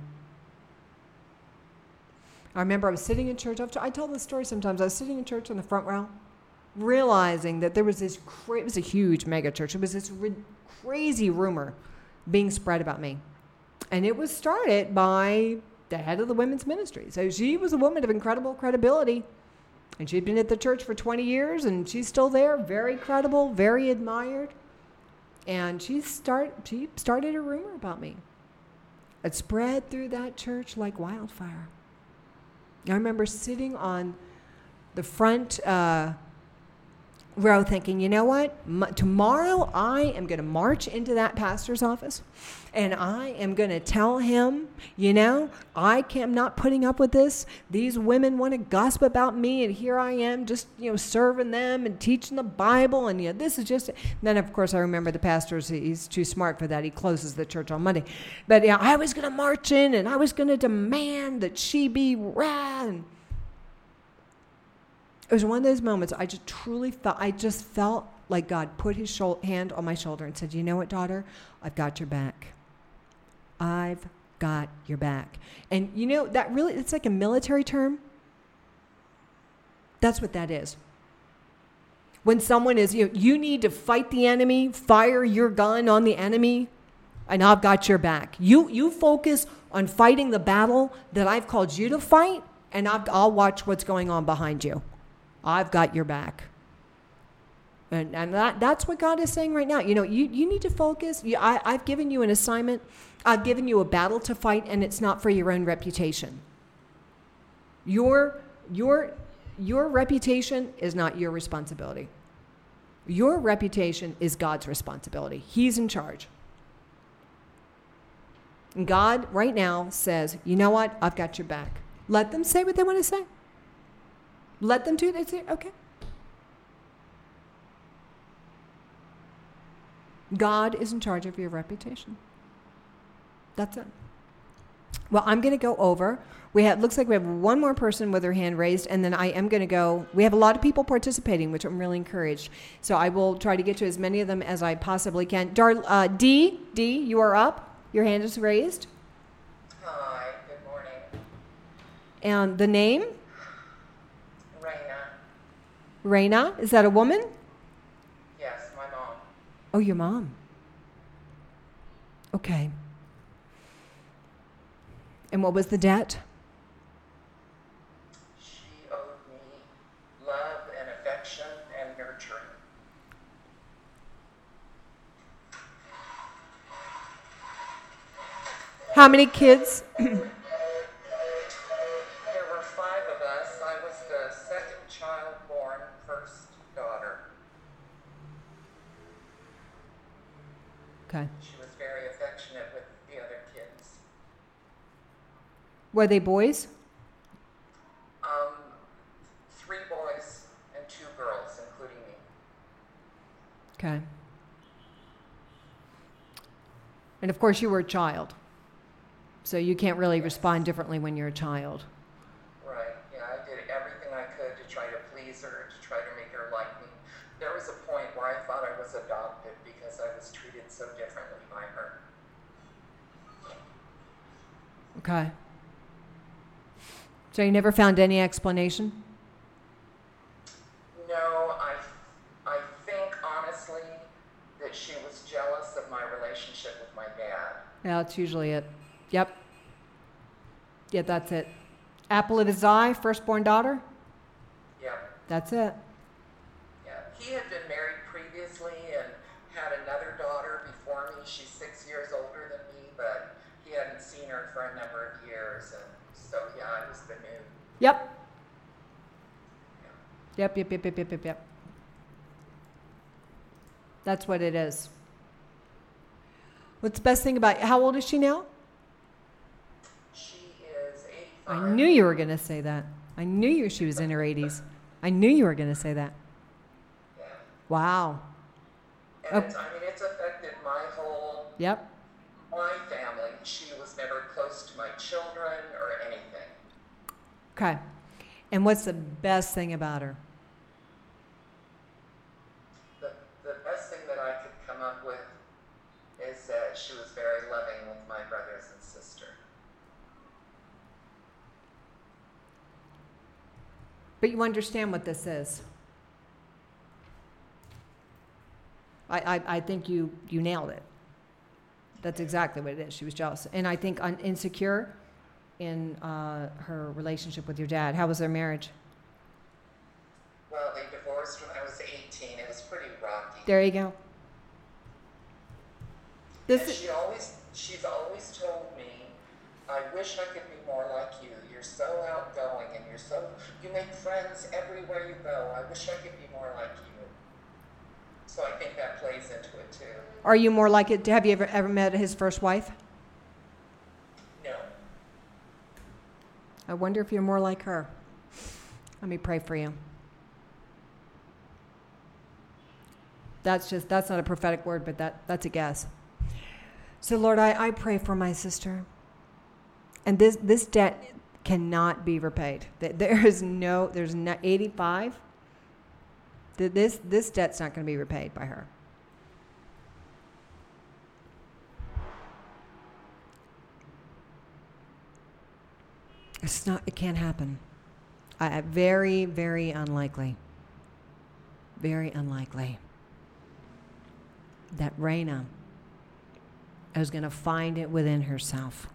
I remember I was sitting in church. I tell this story sometimes. I was sitting in church in the front row, realizing that there was this, cra- it was a huge mega church. It was this re- crazy rumor being spread about me. And it was started by the head of the women's ministry. So she was a woman of incredible credibility. And she'd been at the church for twenty years, and she's still there, very credible, very admired. And she, start, she started a rumor about me. It spread through that church like wildfire. I remember sitting on the front uh, row thinking, you know what? M- tomorrow I am going to march into that pastor's office and I am going to tell him, you know, I can, I'm not putting up with this. These women want to gossip about me and here I am just, you know, serving them and teaching the Bible. And, you know, this is just, and then of course I remember the pastor, he's too smart for that. He closes the church on Monday. But yeah, I was going to march in and I was going to demand that she be rad. It was one of those moments I just truly felt, I just felt like God put his shou- hand on my shoulder and said, you know what, daughter? I've got your back. I've got your back. And you know, that really, it's like a military term. That's what that is. When someone is, you know, you need to fight the enemy, fire your gun on the enemy, and I've got your back. You, you focus on fighting the battle that I've called you to fight, and I've, I'll watch what's going on behind you. I've got your back. And, and that, that's what God is saying right now. You know, you, you need to focus. You, I, I've given you an assignment. I've given you a battle to fight, and it's not for your own reputation. Your, your, your reputation is not your responsibility. Your reputation is God's responsibility. He's in charge. And God right now says, you know what? I've got your back. Let them say what they want to say. Let them do it. They say, okay. God is in charge of your reputation. That's it. Well, I'm going to go over. We have, looks like we have one more person with their hand raised, and then I am going to go. We have a lot of people participating, which I'm really encouraged. So I will try to get to as many of them as I possibly can. Dar, uh, D, D, you are up. Your hand is raised. Hi, good morning. And the name? Raina. Raina. Is that a woman? Yes, my mom. Oh, your mom. Okay. And what was the debt? She owed me love and affection and nurturing. How many kids? There were five of us. I was the second child born, first daughter. Okay. She was very affectionate with the other kids. Were they boys? Um, three boys and two girls, including me. Okay. And of course you were a child. So you can't really respond differently when you're a child. Right, yeah, I did everything I could to try to please her, to try to make her like me. There was a point where I thought I was adopted because I was treated so differently by her. Okay. So you never found any explanation? No, I, I think honestly that she was jealous of my relationship with my dad. Yeah, that's usually it. Yep. Yeah, that's it. Apple of his eye, firstborn daughter? Yep. That's it. Yeah, he had been married previously and had another daughter before me. She's six years older than me, but he hadn't seen her for a number of years, and so yeah, I was the new. Yep. Yeah. Yep, yep, yep, yep, yep, yep, yep. That's what it is. What's the best thing about, how old is she now? She is eighty-five. I knew you were going to say that. I knew you, she was in her eighties. I knew you were going to say that. Yeah. Wow. And Oh. it's, I mean, it's affected my whole, Yep. my family. She was never close to my children or anything. Okay. And what's the best thing about her? The, the best thing that I could come up with is that she was very loving with my brothers and sister. But you understand what this is. I, I, I think you, you nailed it. That's exactly what it is. She was jealous. And I think un- insecure in uh, her relationship with your dad. How was their marriage? Well, they divorced when I was eighteen. It was pretty rocky. There you go. This And is, she always, she's always told me, I wish I could be more like you. You're so outgoing and you're so, you make friends everywhere you go. I wish I could be more like you. So I think that plays into it too. are you more like it? Have you ever ever met his first wife? No. I wonder if you're more like her. Let me pray for you. That's just, that's not a prophetic word, but that, that's a guess. So Lord, I, I pray for my sister. And this, this debt cannot be repaid. There is no, there's no, eighty-five. This, this debt's not going to be repaid by her. It's not, it can't happen. I, very, very unlikely. Very unlikely that Raina is going to find it within herself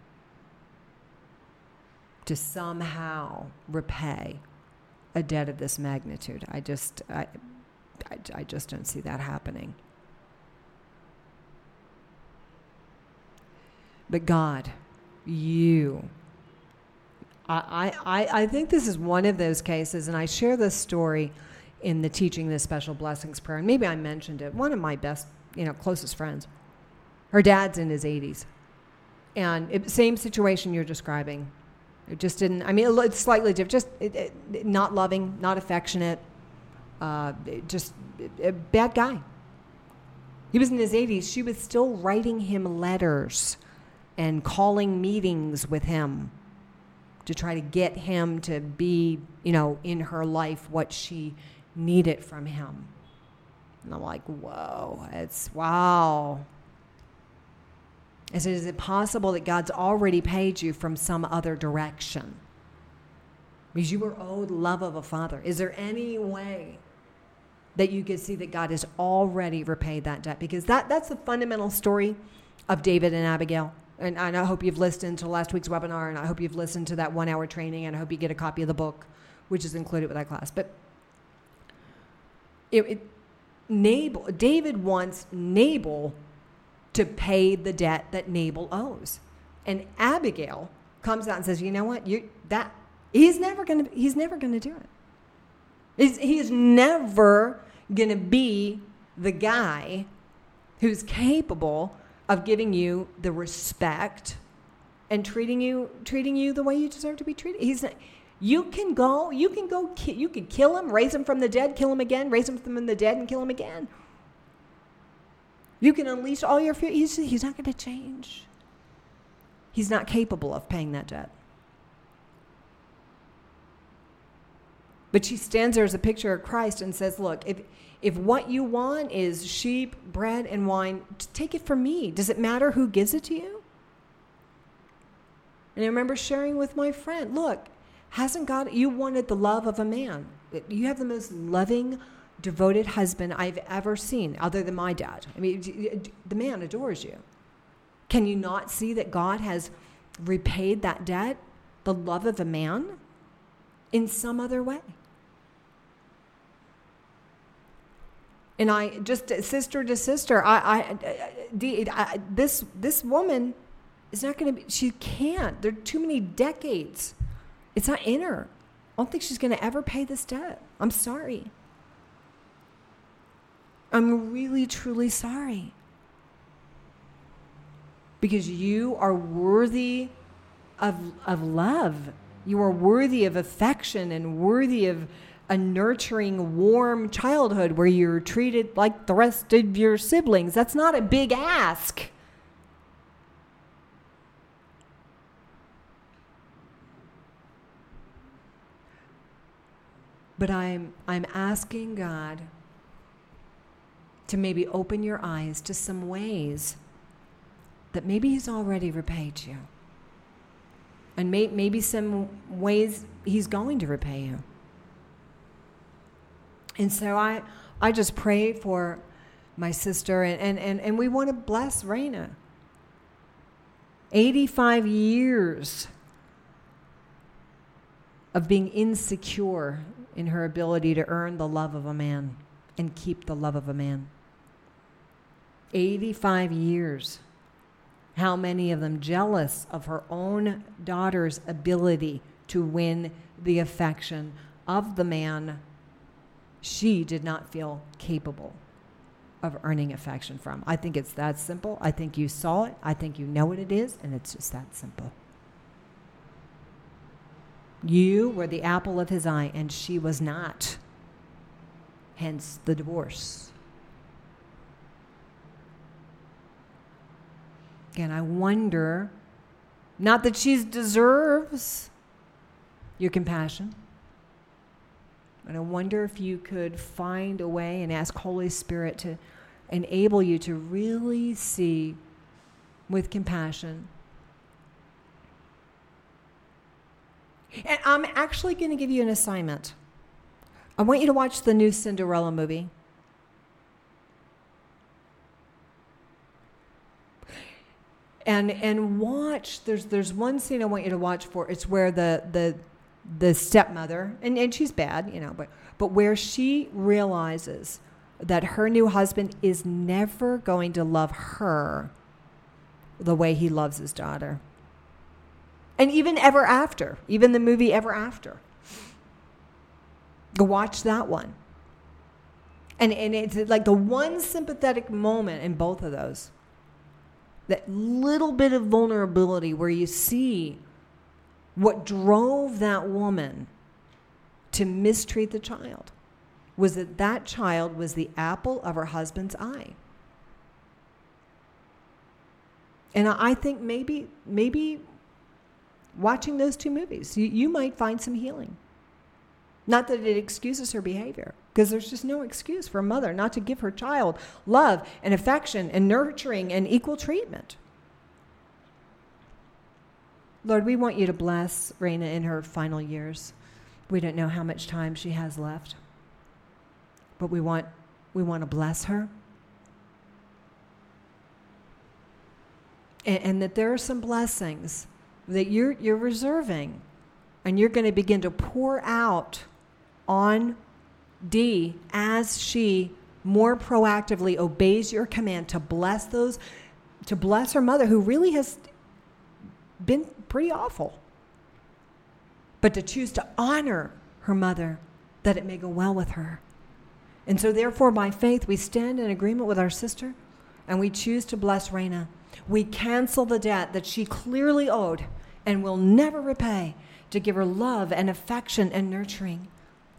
to somehow repay a debt of this magnitude. I just, I, I, I just don't see that happening. But God, you, I, I, I think this is one of those cases, and I share this story in the Teaching This Special Blessings prayer, and maybe I mentioned it. One of my best, you know, closest friends, her dad's in his eighties, and it, same situation you're describing. It just didn't, I mean, it's slightly different, just it, it, not loving, not affectionate, uh, just a bad guy. He was in his eighties. She was still writing him letters and calling meetings with him to try to get him to be, you know, in her life what she needed from him. And I'm like, whoa, it's, wow. I said, is it possible that God's already paid you from some other direction? Because you were owed love of a father. Is there any way that you could see that God has already repaid that debt? Because that, that's the fundamental story of David and Abigail. And, and I hope you've listened to last week's webinar, and I hope you've listened to that one-hour training, and I hope you get a copy of the book, which is included with that class. But it, it, Nabal, David wants Nabal to pay the debt that Nabal owes, and Abigail comes out and says, "You know what? You that he's never going to he's never going to do it. He's, he's never going to be the guy who's capable of giving you the respect and treating you treating you the way you deserve to be treated. He's you can go you can go you can kill him, raise him from the dead, kill him again, raise him from the dead, and kill him again. You can unleash all your fear. He's he's not going to change. He's not capable of paying that debt. But she stands there as a picture of Christ and says, "Look, if." If what you want is sheep, bread, and wine, take it from me. Does it matter who gives it to you? And I remember sharing with my friend, look, hasn't God, you wanted the love of a man. You have the most loving, devoted husband I've ever seen, other than my dad. I mean, the man adores you. Can you not see that God has repaid that debt, the love of a man, in some other way? And I just, sister to sister, I, I, I, I this this woman is not going to be, she can't. There are too many decades. It's not in her. I don't think she's going to ever pay this debt. I'm sorry. I'm really, truly sorry. Because you are worthy of, of love. You are worthy of affection and worthy of a nurturing, warm childhood where you're treated like the rest of your siblings. That's not a big ask. But I'm I'm asking God to maybe open your eyes to some ways that maybe He's already repaid you. And may, maybe some ways He's going to repay you. And so I I just pray for my sister, and, and, and, and we want to bless Raina. eighty-five years of being insecure in her ability to earn the love of a man and keep the love of a man. eighty-five years. How many of them jealous of her own daughter's ability to win the affection of the man she did not feel capable of earning affection from? I think it's that simple. I think you saw it. I think you know what it is, and it's just that simple. You were the apple of his eye, and she was not. Hence the divorce. Again, I wonder, not that she deserves your compassion, but I wonder if you could find a way and ask Holy Spirit to enable you to really see with compassion. And I'm actually going to give you an assignment. I want you to watch the new Cinderella movie. And and watch, there's there's one scene I want you to watch for. It's where the the the stepmother, and, and she's bad, you know, but but where she realizes that her new husband is never going to love her the way he loves his daughter. And even Ever After, even the movie Ever After. Go watch that one. And and it's like the one sympathetic moment in both of those. That little bit of vulnerability where you see what drove that woman to mistreat the child was that that child was the apple of her husband's eye. And I think maybe maybe watching those two movies, you, you might find some healing. Not that it excuses her behavior, because there's just no excuse for a mother not to give her child love and affection and nurturing and equal treatment. Lord, we want you to bless Raina in her final years. We don't know how much time she has left, but we want we want to bless her. And, and that there are some blessings that you're you're reserving, and you're going to begin to pour out on Dee as she more proactively obeys your command to bless those, to bless her mother, who really has been pretty awful, but to choose to honor her mother, that it may go well with her. And so therefore, by faith, we stand in agreement with our sister, and we choose to bless Raina. We cancel the debt that she clearly owed and will never repay, to give her love and affection and nurturing.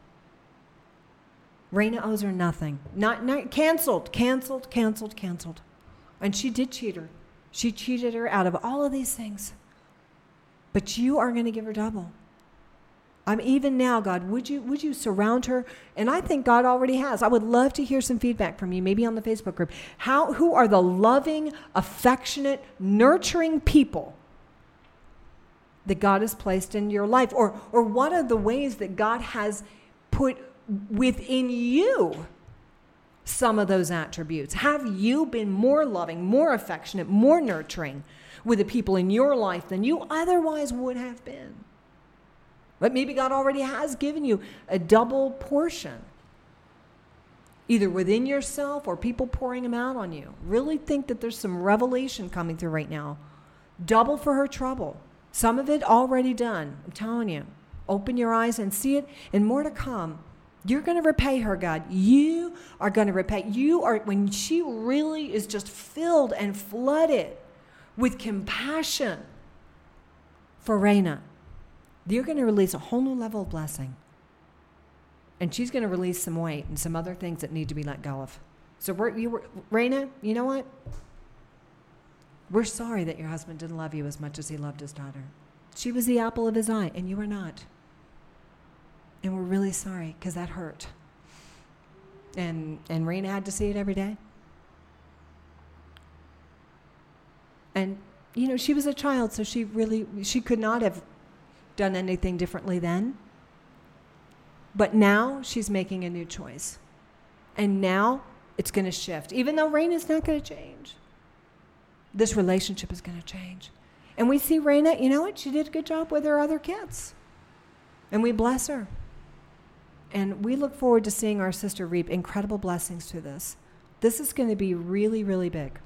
Raina owes her nothing. Not, not canceled, canceled, canceled, canceled. And she did cheat her. She cheated her out of all of these things. But you are going to give her double. I'm even now, God, would you would you surround her? And I think God already has. I would love to hear some feedback from you, maybe on the Facebook group. How who are the loving, affectionate, nurturing people that God has placed in your life? Or or what are the ways that God has put within you some of those attributes? Have you been more loving, more affectionate, more nurturing with the people in your life than you otherwise would have been? But maybe God already has given you a double portion. either within yourself or people pouring them out on you. Really think that there's some revelation coming through right now. Double for her trouble. Some of it already done. I'm telling you. Open your eyes and see it, and more to come. You're going to repay her, God. You are going to repay. You are, when she really is just filled and flooded with compassion for Raina, you're going to release a whole new level of blessing. And she's going to release some weight and some other things that need to be let go of. So, we're, you were, Raina, you know what? We're sorry that your husband didn't love you as much as he loved his daughter. She was the apple of his eye, and you were not. And we're really sorry, because that hurt. And and Raina had to see it every day. And, you know, she was a child, so she really, she could not have done anything differently then. But now she's making a new choice. And now it's going to shift. Even though Raina's not going to change, this relationship is going to change. And we see Raina, you know what? She did a good job with her other kids. And we bless her. And we look forward to seeing our sister reap incredible blessings through this. This is going to be really, really big.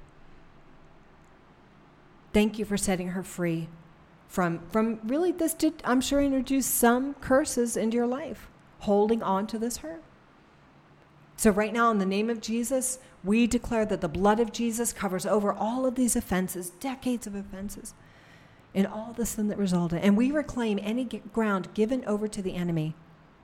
Thank you for setting her free from, from really this did, I'm sure, introduce some curses into your life, holding on to this hurt. So right now, in the name of Jesus, we declare that the blood of Jesus covers over all of these offenses, decades of offenses, and all the sin that resulted. And we reclaim any ground given over to the enemy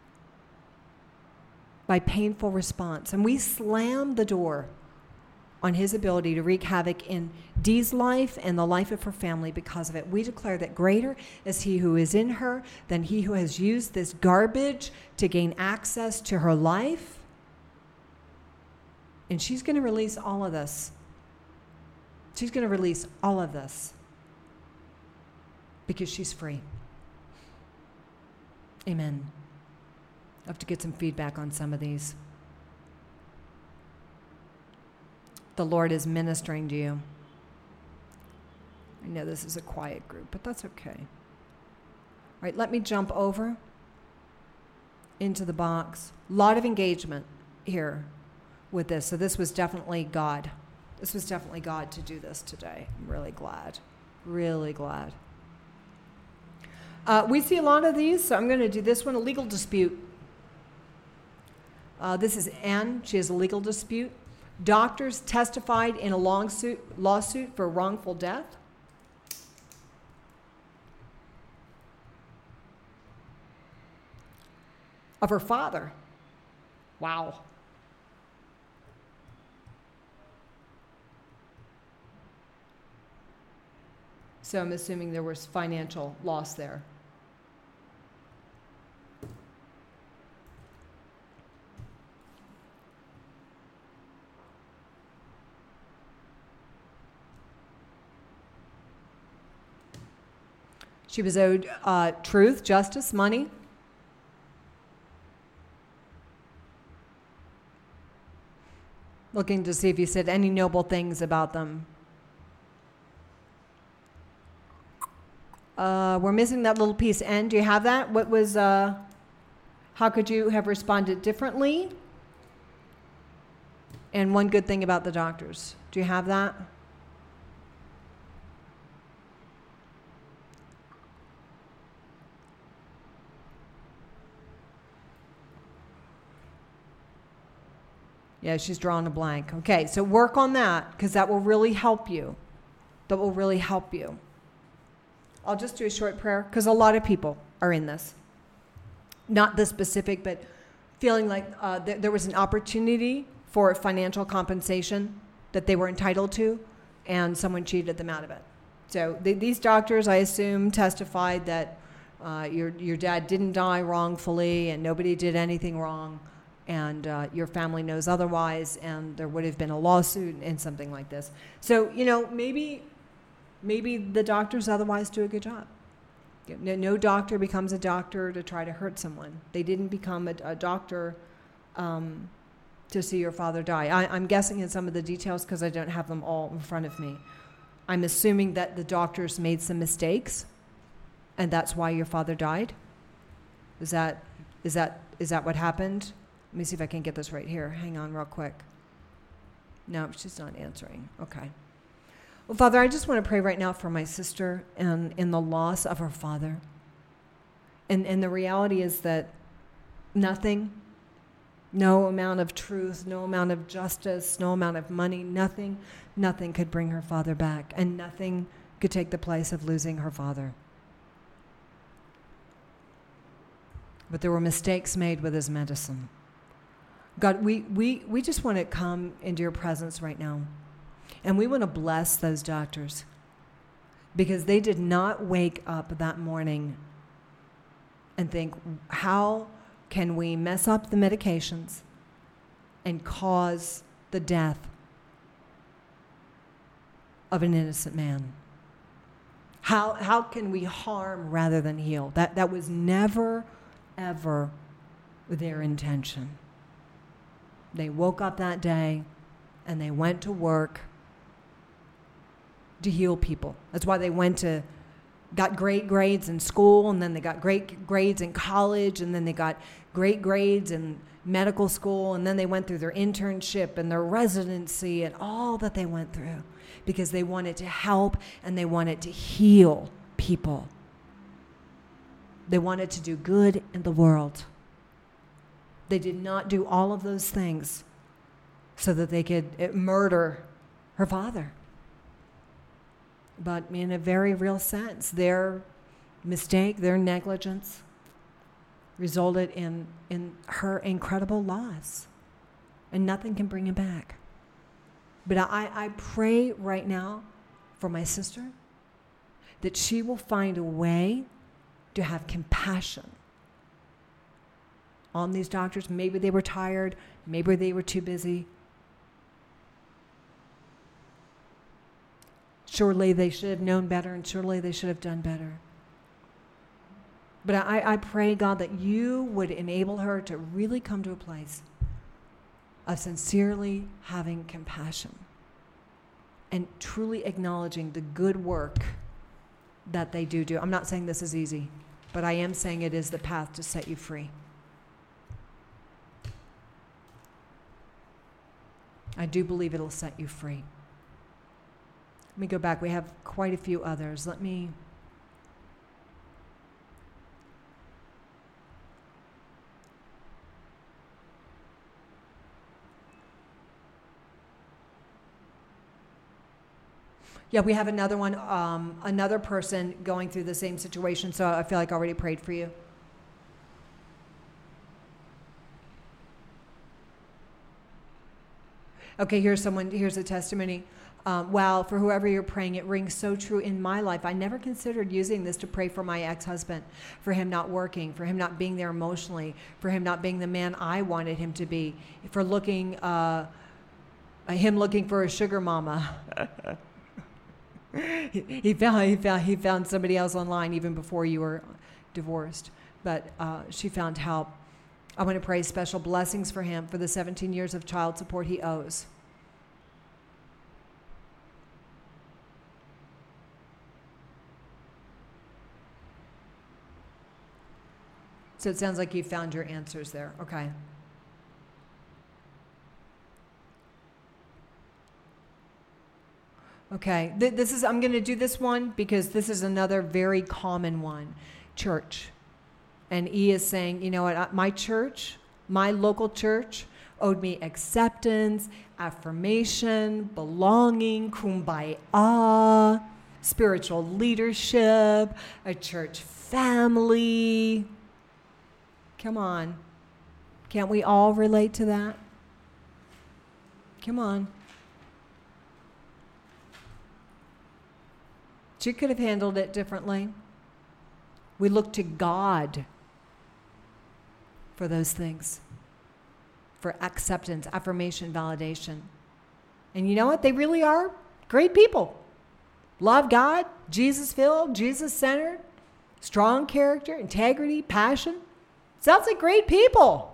by painful response. And we slam the door on his ability to wreak havoc in Dee's life and the life of her family because of it. We declare that greater is he who is in her than he who has used this garbage to gain access to her life. And she's going to release all of this. She's going to release all of this because she's free. Amen. I have to get some feedback on some of these. The Lord is ministering to you. I know this is a quiet group, but that's okay. All right, let me jump over into the box. A lot of engagement here with this. So this was definitely God. This was definitely God to do this today. I'm really glad. Really glad. Uh, we see a lot of these, so I'm going to do this one, a legal dispute. Uh, this is Anne. She has a legal dispute. Doctors testified in a lawsuit, lawsuit for wrongful death. Of her father. Wow. So I'm assuming there was financial loss there. She was owed uh, truth, justice, money. Looking to see if you said any noble things about them. Uh, we're missing that little piece. N, do you have that? What was, uh, how could you have responded differently? And one good thing about the doctors. Do you have that? Yeah, she's drawing a blank. Okay, so work on that because that will really help you. That will really help you. I'll just do a short prayer because a lot of people are in this. Not this specific, but feeling like uh, th- there was an opportunity for financial compensation that they were entitled to, and someone cheated them out of it. So th- these doctors, I assume, testified that uh, your your dad didn't die wrongfully and nobody did anything wrong, and uh, your family knows otherwise, and there would have been a lawsuit and something like this. So, you know, maybe... Maybe the doctors otherwise do a good job. No, no doctor becomes a doctor to try to hurt someone. They didn't become a, a doctor um, to see your father die. I, I'm guessing in some of the details because I don't have them all in front of me. I'm assuming that the doctors made some mistakes, and that's why your father died. Is that is that is that what happened? Let me see if I can get this right here. Hang on real quick. No, she's not answering. Okay. Well, Father, I just want to pray right now for my sister and in the loss of her father. And, and the reality is that nothing, no amount of truth, no amount of justice, no amount of money, nothing, nothing could bring her father back. And nothing could take the place of losing her father. But there were mistakes made with his medicine. God, we, we, we just want to come into your presence right now. And we want to bless those doctors because they did not wake up that morning and think, how can we mess up the medications and cause the death of an innocent man? How, how can we harm rather than heal? That, that was never, ever their intention. They woke up that day and they went to work to heal people. That's why they went to, got great grades in school, and then they got great grades in college, and then they got great grades in medical school, and then they went through their internship and their residency and all that they went through because they wanted to help and they wanted to heal people. They wanted to do good in the world. They did not do all of those things so that they could murder her father. But in a very real sense, their mistake, their negligence resulted in, in her incredible loss. And nothing can bring him back. But I, I pray right now for my sister that she will find a way to have compassion on these doctors. Maybe they were tired. Maybe they were too busy. Surely they should have known better, and surely they should have done better. But I, I pray, God, that you would enable her to really come to a place of sincerely having compassion and truly acknowledging the good work that they do do. I'm not saying this is easy, but I am saying it is the path to set you free. I do believe it'll set you free. Let me go back. We have quite a few others. Let me... Yeah, we have another one, um, another person going through the same situation, so I feel like I already prayed for you. Okay, here's someone, here's a testimony. Um, wow, for whoever you're praying, it rings so true in my life. I never considered using this to pray for my ex-husband, for him not working, for him not being there emotionally, for him not being the man I wanted him to be, for looking, uh, him looking for a sugar mama. he, he found he found he found somebody else online even before you were divorced, but uh, she found help. I want to pray special blessings for him for the seventeen years of child support he owes. So it sounds like you found your answers there. Okay. Okay. Th- this is, I'm going to do this one because this is another very common one. Church. And E is saying, you know what, my church, my local church owed me acceptance, affirmation, belonging, kumbaya, spiritual leadership, a church family. Come on. Can't we all relate to that? Come on. She could have handled it differently. We look to God for those things, for acceptance, affirmation, validation. And you know what? They really are great people. Love God, Jesus-filled, Jesus-centered, strong character, integrity, passion. Sounds like great people.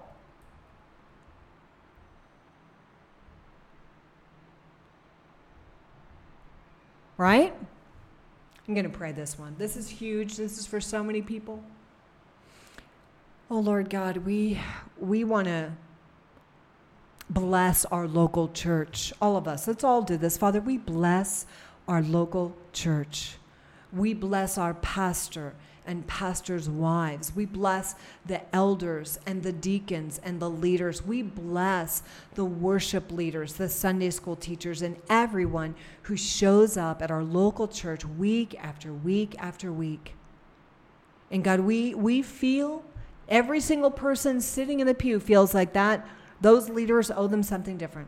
Right? I'm going to pray this one. This is huge. This is for so many people. Oh, Lord God, we we want to bless our local church. All of us, let's all do this. Father, we bless our local church. We bless our pastor and pastors' wives. We bless the elders and the deacons and the leaders. We bless the worship leaders, the Sunday school teachers, and everyone who shows up at our local church week after week after week. And God, we, we feel, every single person sitting in the pew feels like that. Those leaders owe them something different.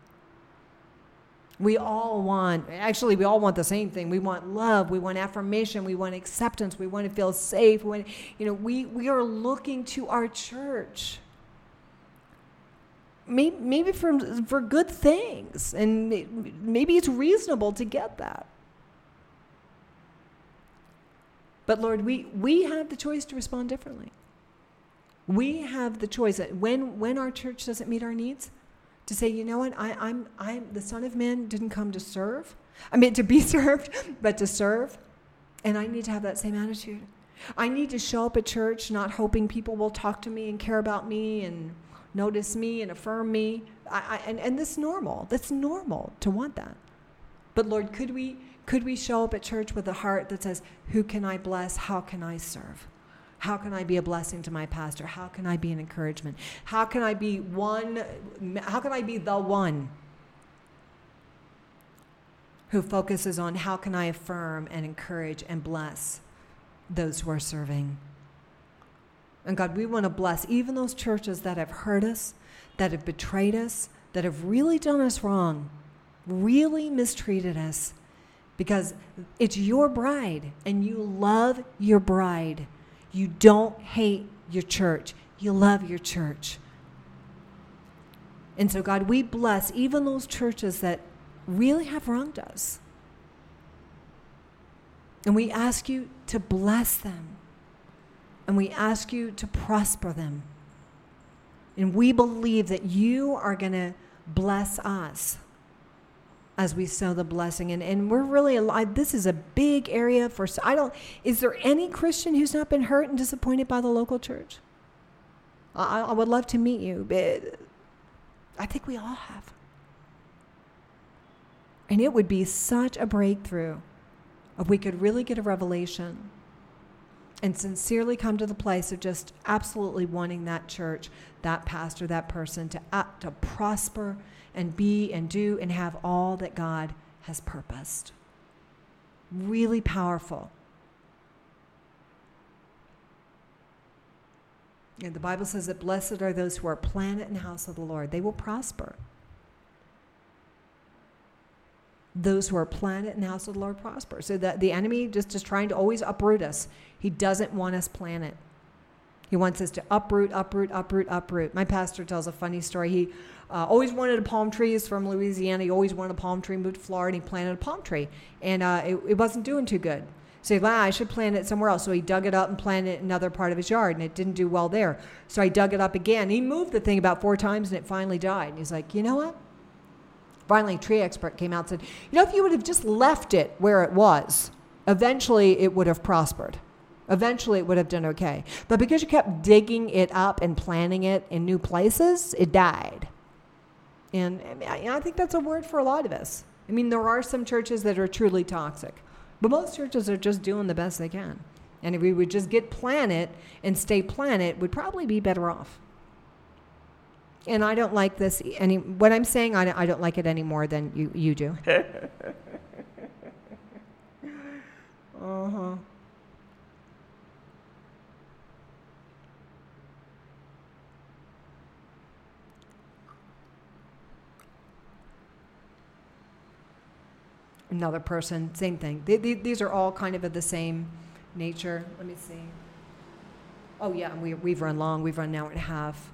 We all want, actually, we all want the same thing. We want love. We want affirmation. We want acceptance. We want to feel safe. We want, you know, we, we are looking to our church. Maybe, maybe for, for good things. And maybe it's reasonable to get that. But Lord, we, we have the choice to respond differently. We have the choice that when, when our church doesn't meet our needs, to say, you know what, I, I'm, I'm, the Son of Man didn't come to serve. I mean, to be served, but to serve. And I need to have that same attitude. I need to show up at church not hoping people will talk to me and care about me and notice me and affirm me. I, I, and, and this is normal. That's normal to want that. But Lord, could we, could we show up at church with a heart that says, who can I bless? How can I serve? How can I be a blessing to my pastor? How can I be an encouragement? How can I be one, how can I be the one who focuses on how can I affirm and encourage and bless those who are serving? And God, we want to bless even those churches that have hurt us, that have betrayed us, that have really done us wrong, really mistreated us, because it's your bride and you love your bride. You don't hate your church. You love your church. And so, God, we bless even those churches that really have wronged us. And we ask you to bless them. And we ask you to prosper them. And we believe that you are going to bless us as we sow the blessing. And, and we're really alive. This is a big area for, I don't, is there any Christian who's not been hurt and disappointed by the local church? I, I would love to meet you, but I think we all have. And it would be such a breakthrough if we could really get a revelation and sincerely come to the place of just absolutely wanting that church, that pastor, that person to, uh, to prosper and be and do and have all that God has purposed. Really powerful. And the Bible says that blessed are those who are planted in the house of the Lord. They will prosper. Those who are planted in the house of the Lord prosper. So that the enemy just is trying to always uproot us. He doesn't want us planted. He wants us to uproot, uproot, uproot, uproot. My pastor tells a funny story. He uh, always wanted a palm tree. He's from Louisiana. He always wanted a palm tree. Moved to Florida. And he planted a palm tree. And uh, it, it wasn't doing too good. So he said, well, I should plant it somewhere else. So he dug it up and planted it in another part of his yard. And it didn't do well there. So he dug it up again. He moved the thing about four times and it finally died. And he's like, you know what? Finally, a tree expert came out and said, you know, if you would have just left it where it was, eventually it would have prospered. Eventually it would have done okay. But because you kept digging it up and planting it in new places, it died. And I think that's a word for a lot of us. I mean, there are some churches that are truly toxic, but most churches are just doing the best they can. And if we would just get planted and stay planted, we'd probably be better off. And I don't like this any. What I'm saying, I don't, I don't like it any more than you, you do. uh-huh. Another person, same thing. They, they, these are all kind of of the same nature. Let me see. Oh, yeah, we, we've run long. We've run an hour and a half.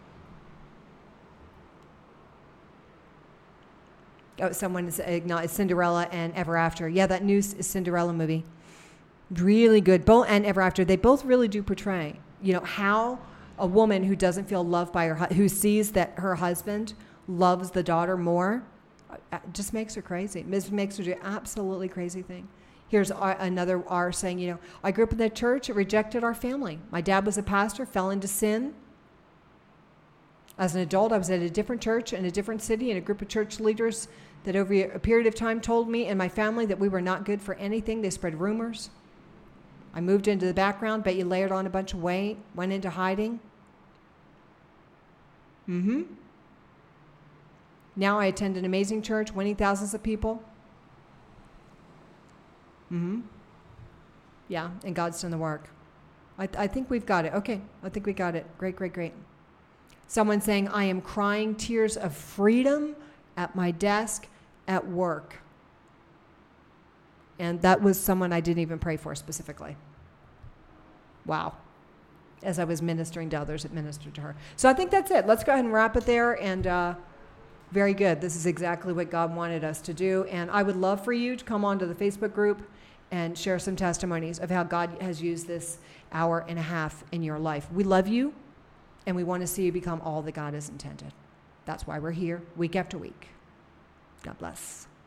Oh, someone is acknowledged Cinderella and Ever After. Yeah, that new Cinderella movie. Really good. Both and Ever After, they both really do portray, you know, how a woman who doesn't feel loved by her, who sees that her husband loves the daughter more, just makes her crazy. It makes her do absolutely crazy thing. Here's our, another R saying, you know, I grew up in the church. It rejected our family. My dad was a pastor, fell into sin. As an adult, I was at a different church in a different city, and a group of church leaders that over a period of time told me and my family that we were not good for anything. They spread rumors. I moved into the background, bet you layered on a bunch of weight, went into hiding. Mm-hmm. Now I attend an amazing church, winning thousands of people. Mm-hmm. Yeah, and God's done the work. I, th- I think we've got it. Okay, I think we got it. Great, great, great. Someone saying, I am crying tears of freedom at my desk at work. And that was someone I didn't even pray for specifically. Wow. As I was ministering to others, it ministered to her. So I think that's it. Let's go ahead and wrap it there. And uh, very good. This is exactly what God wanted us to do. And I would love for you to come onto the Facebook group and share some testimonies of how God has used this hour and a half in your life. We love you, and we want to see you become all that God has intended. That's why we're here week after week. God bless.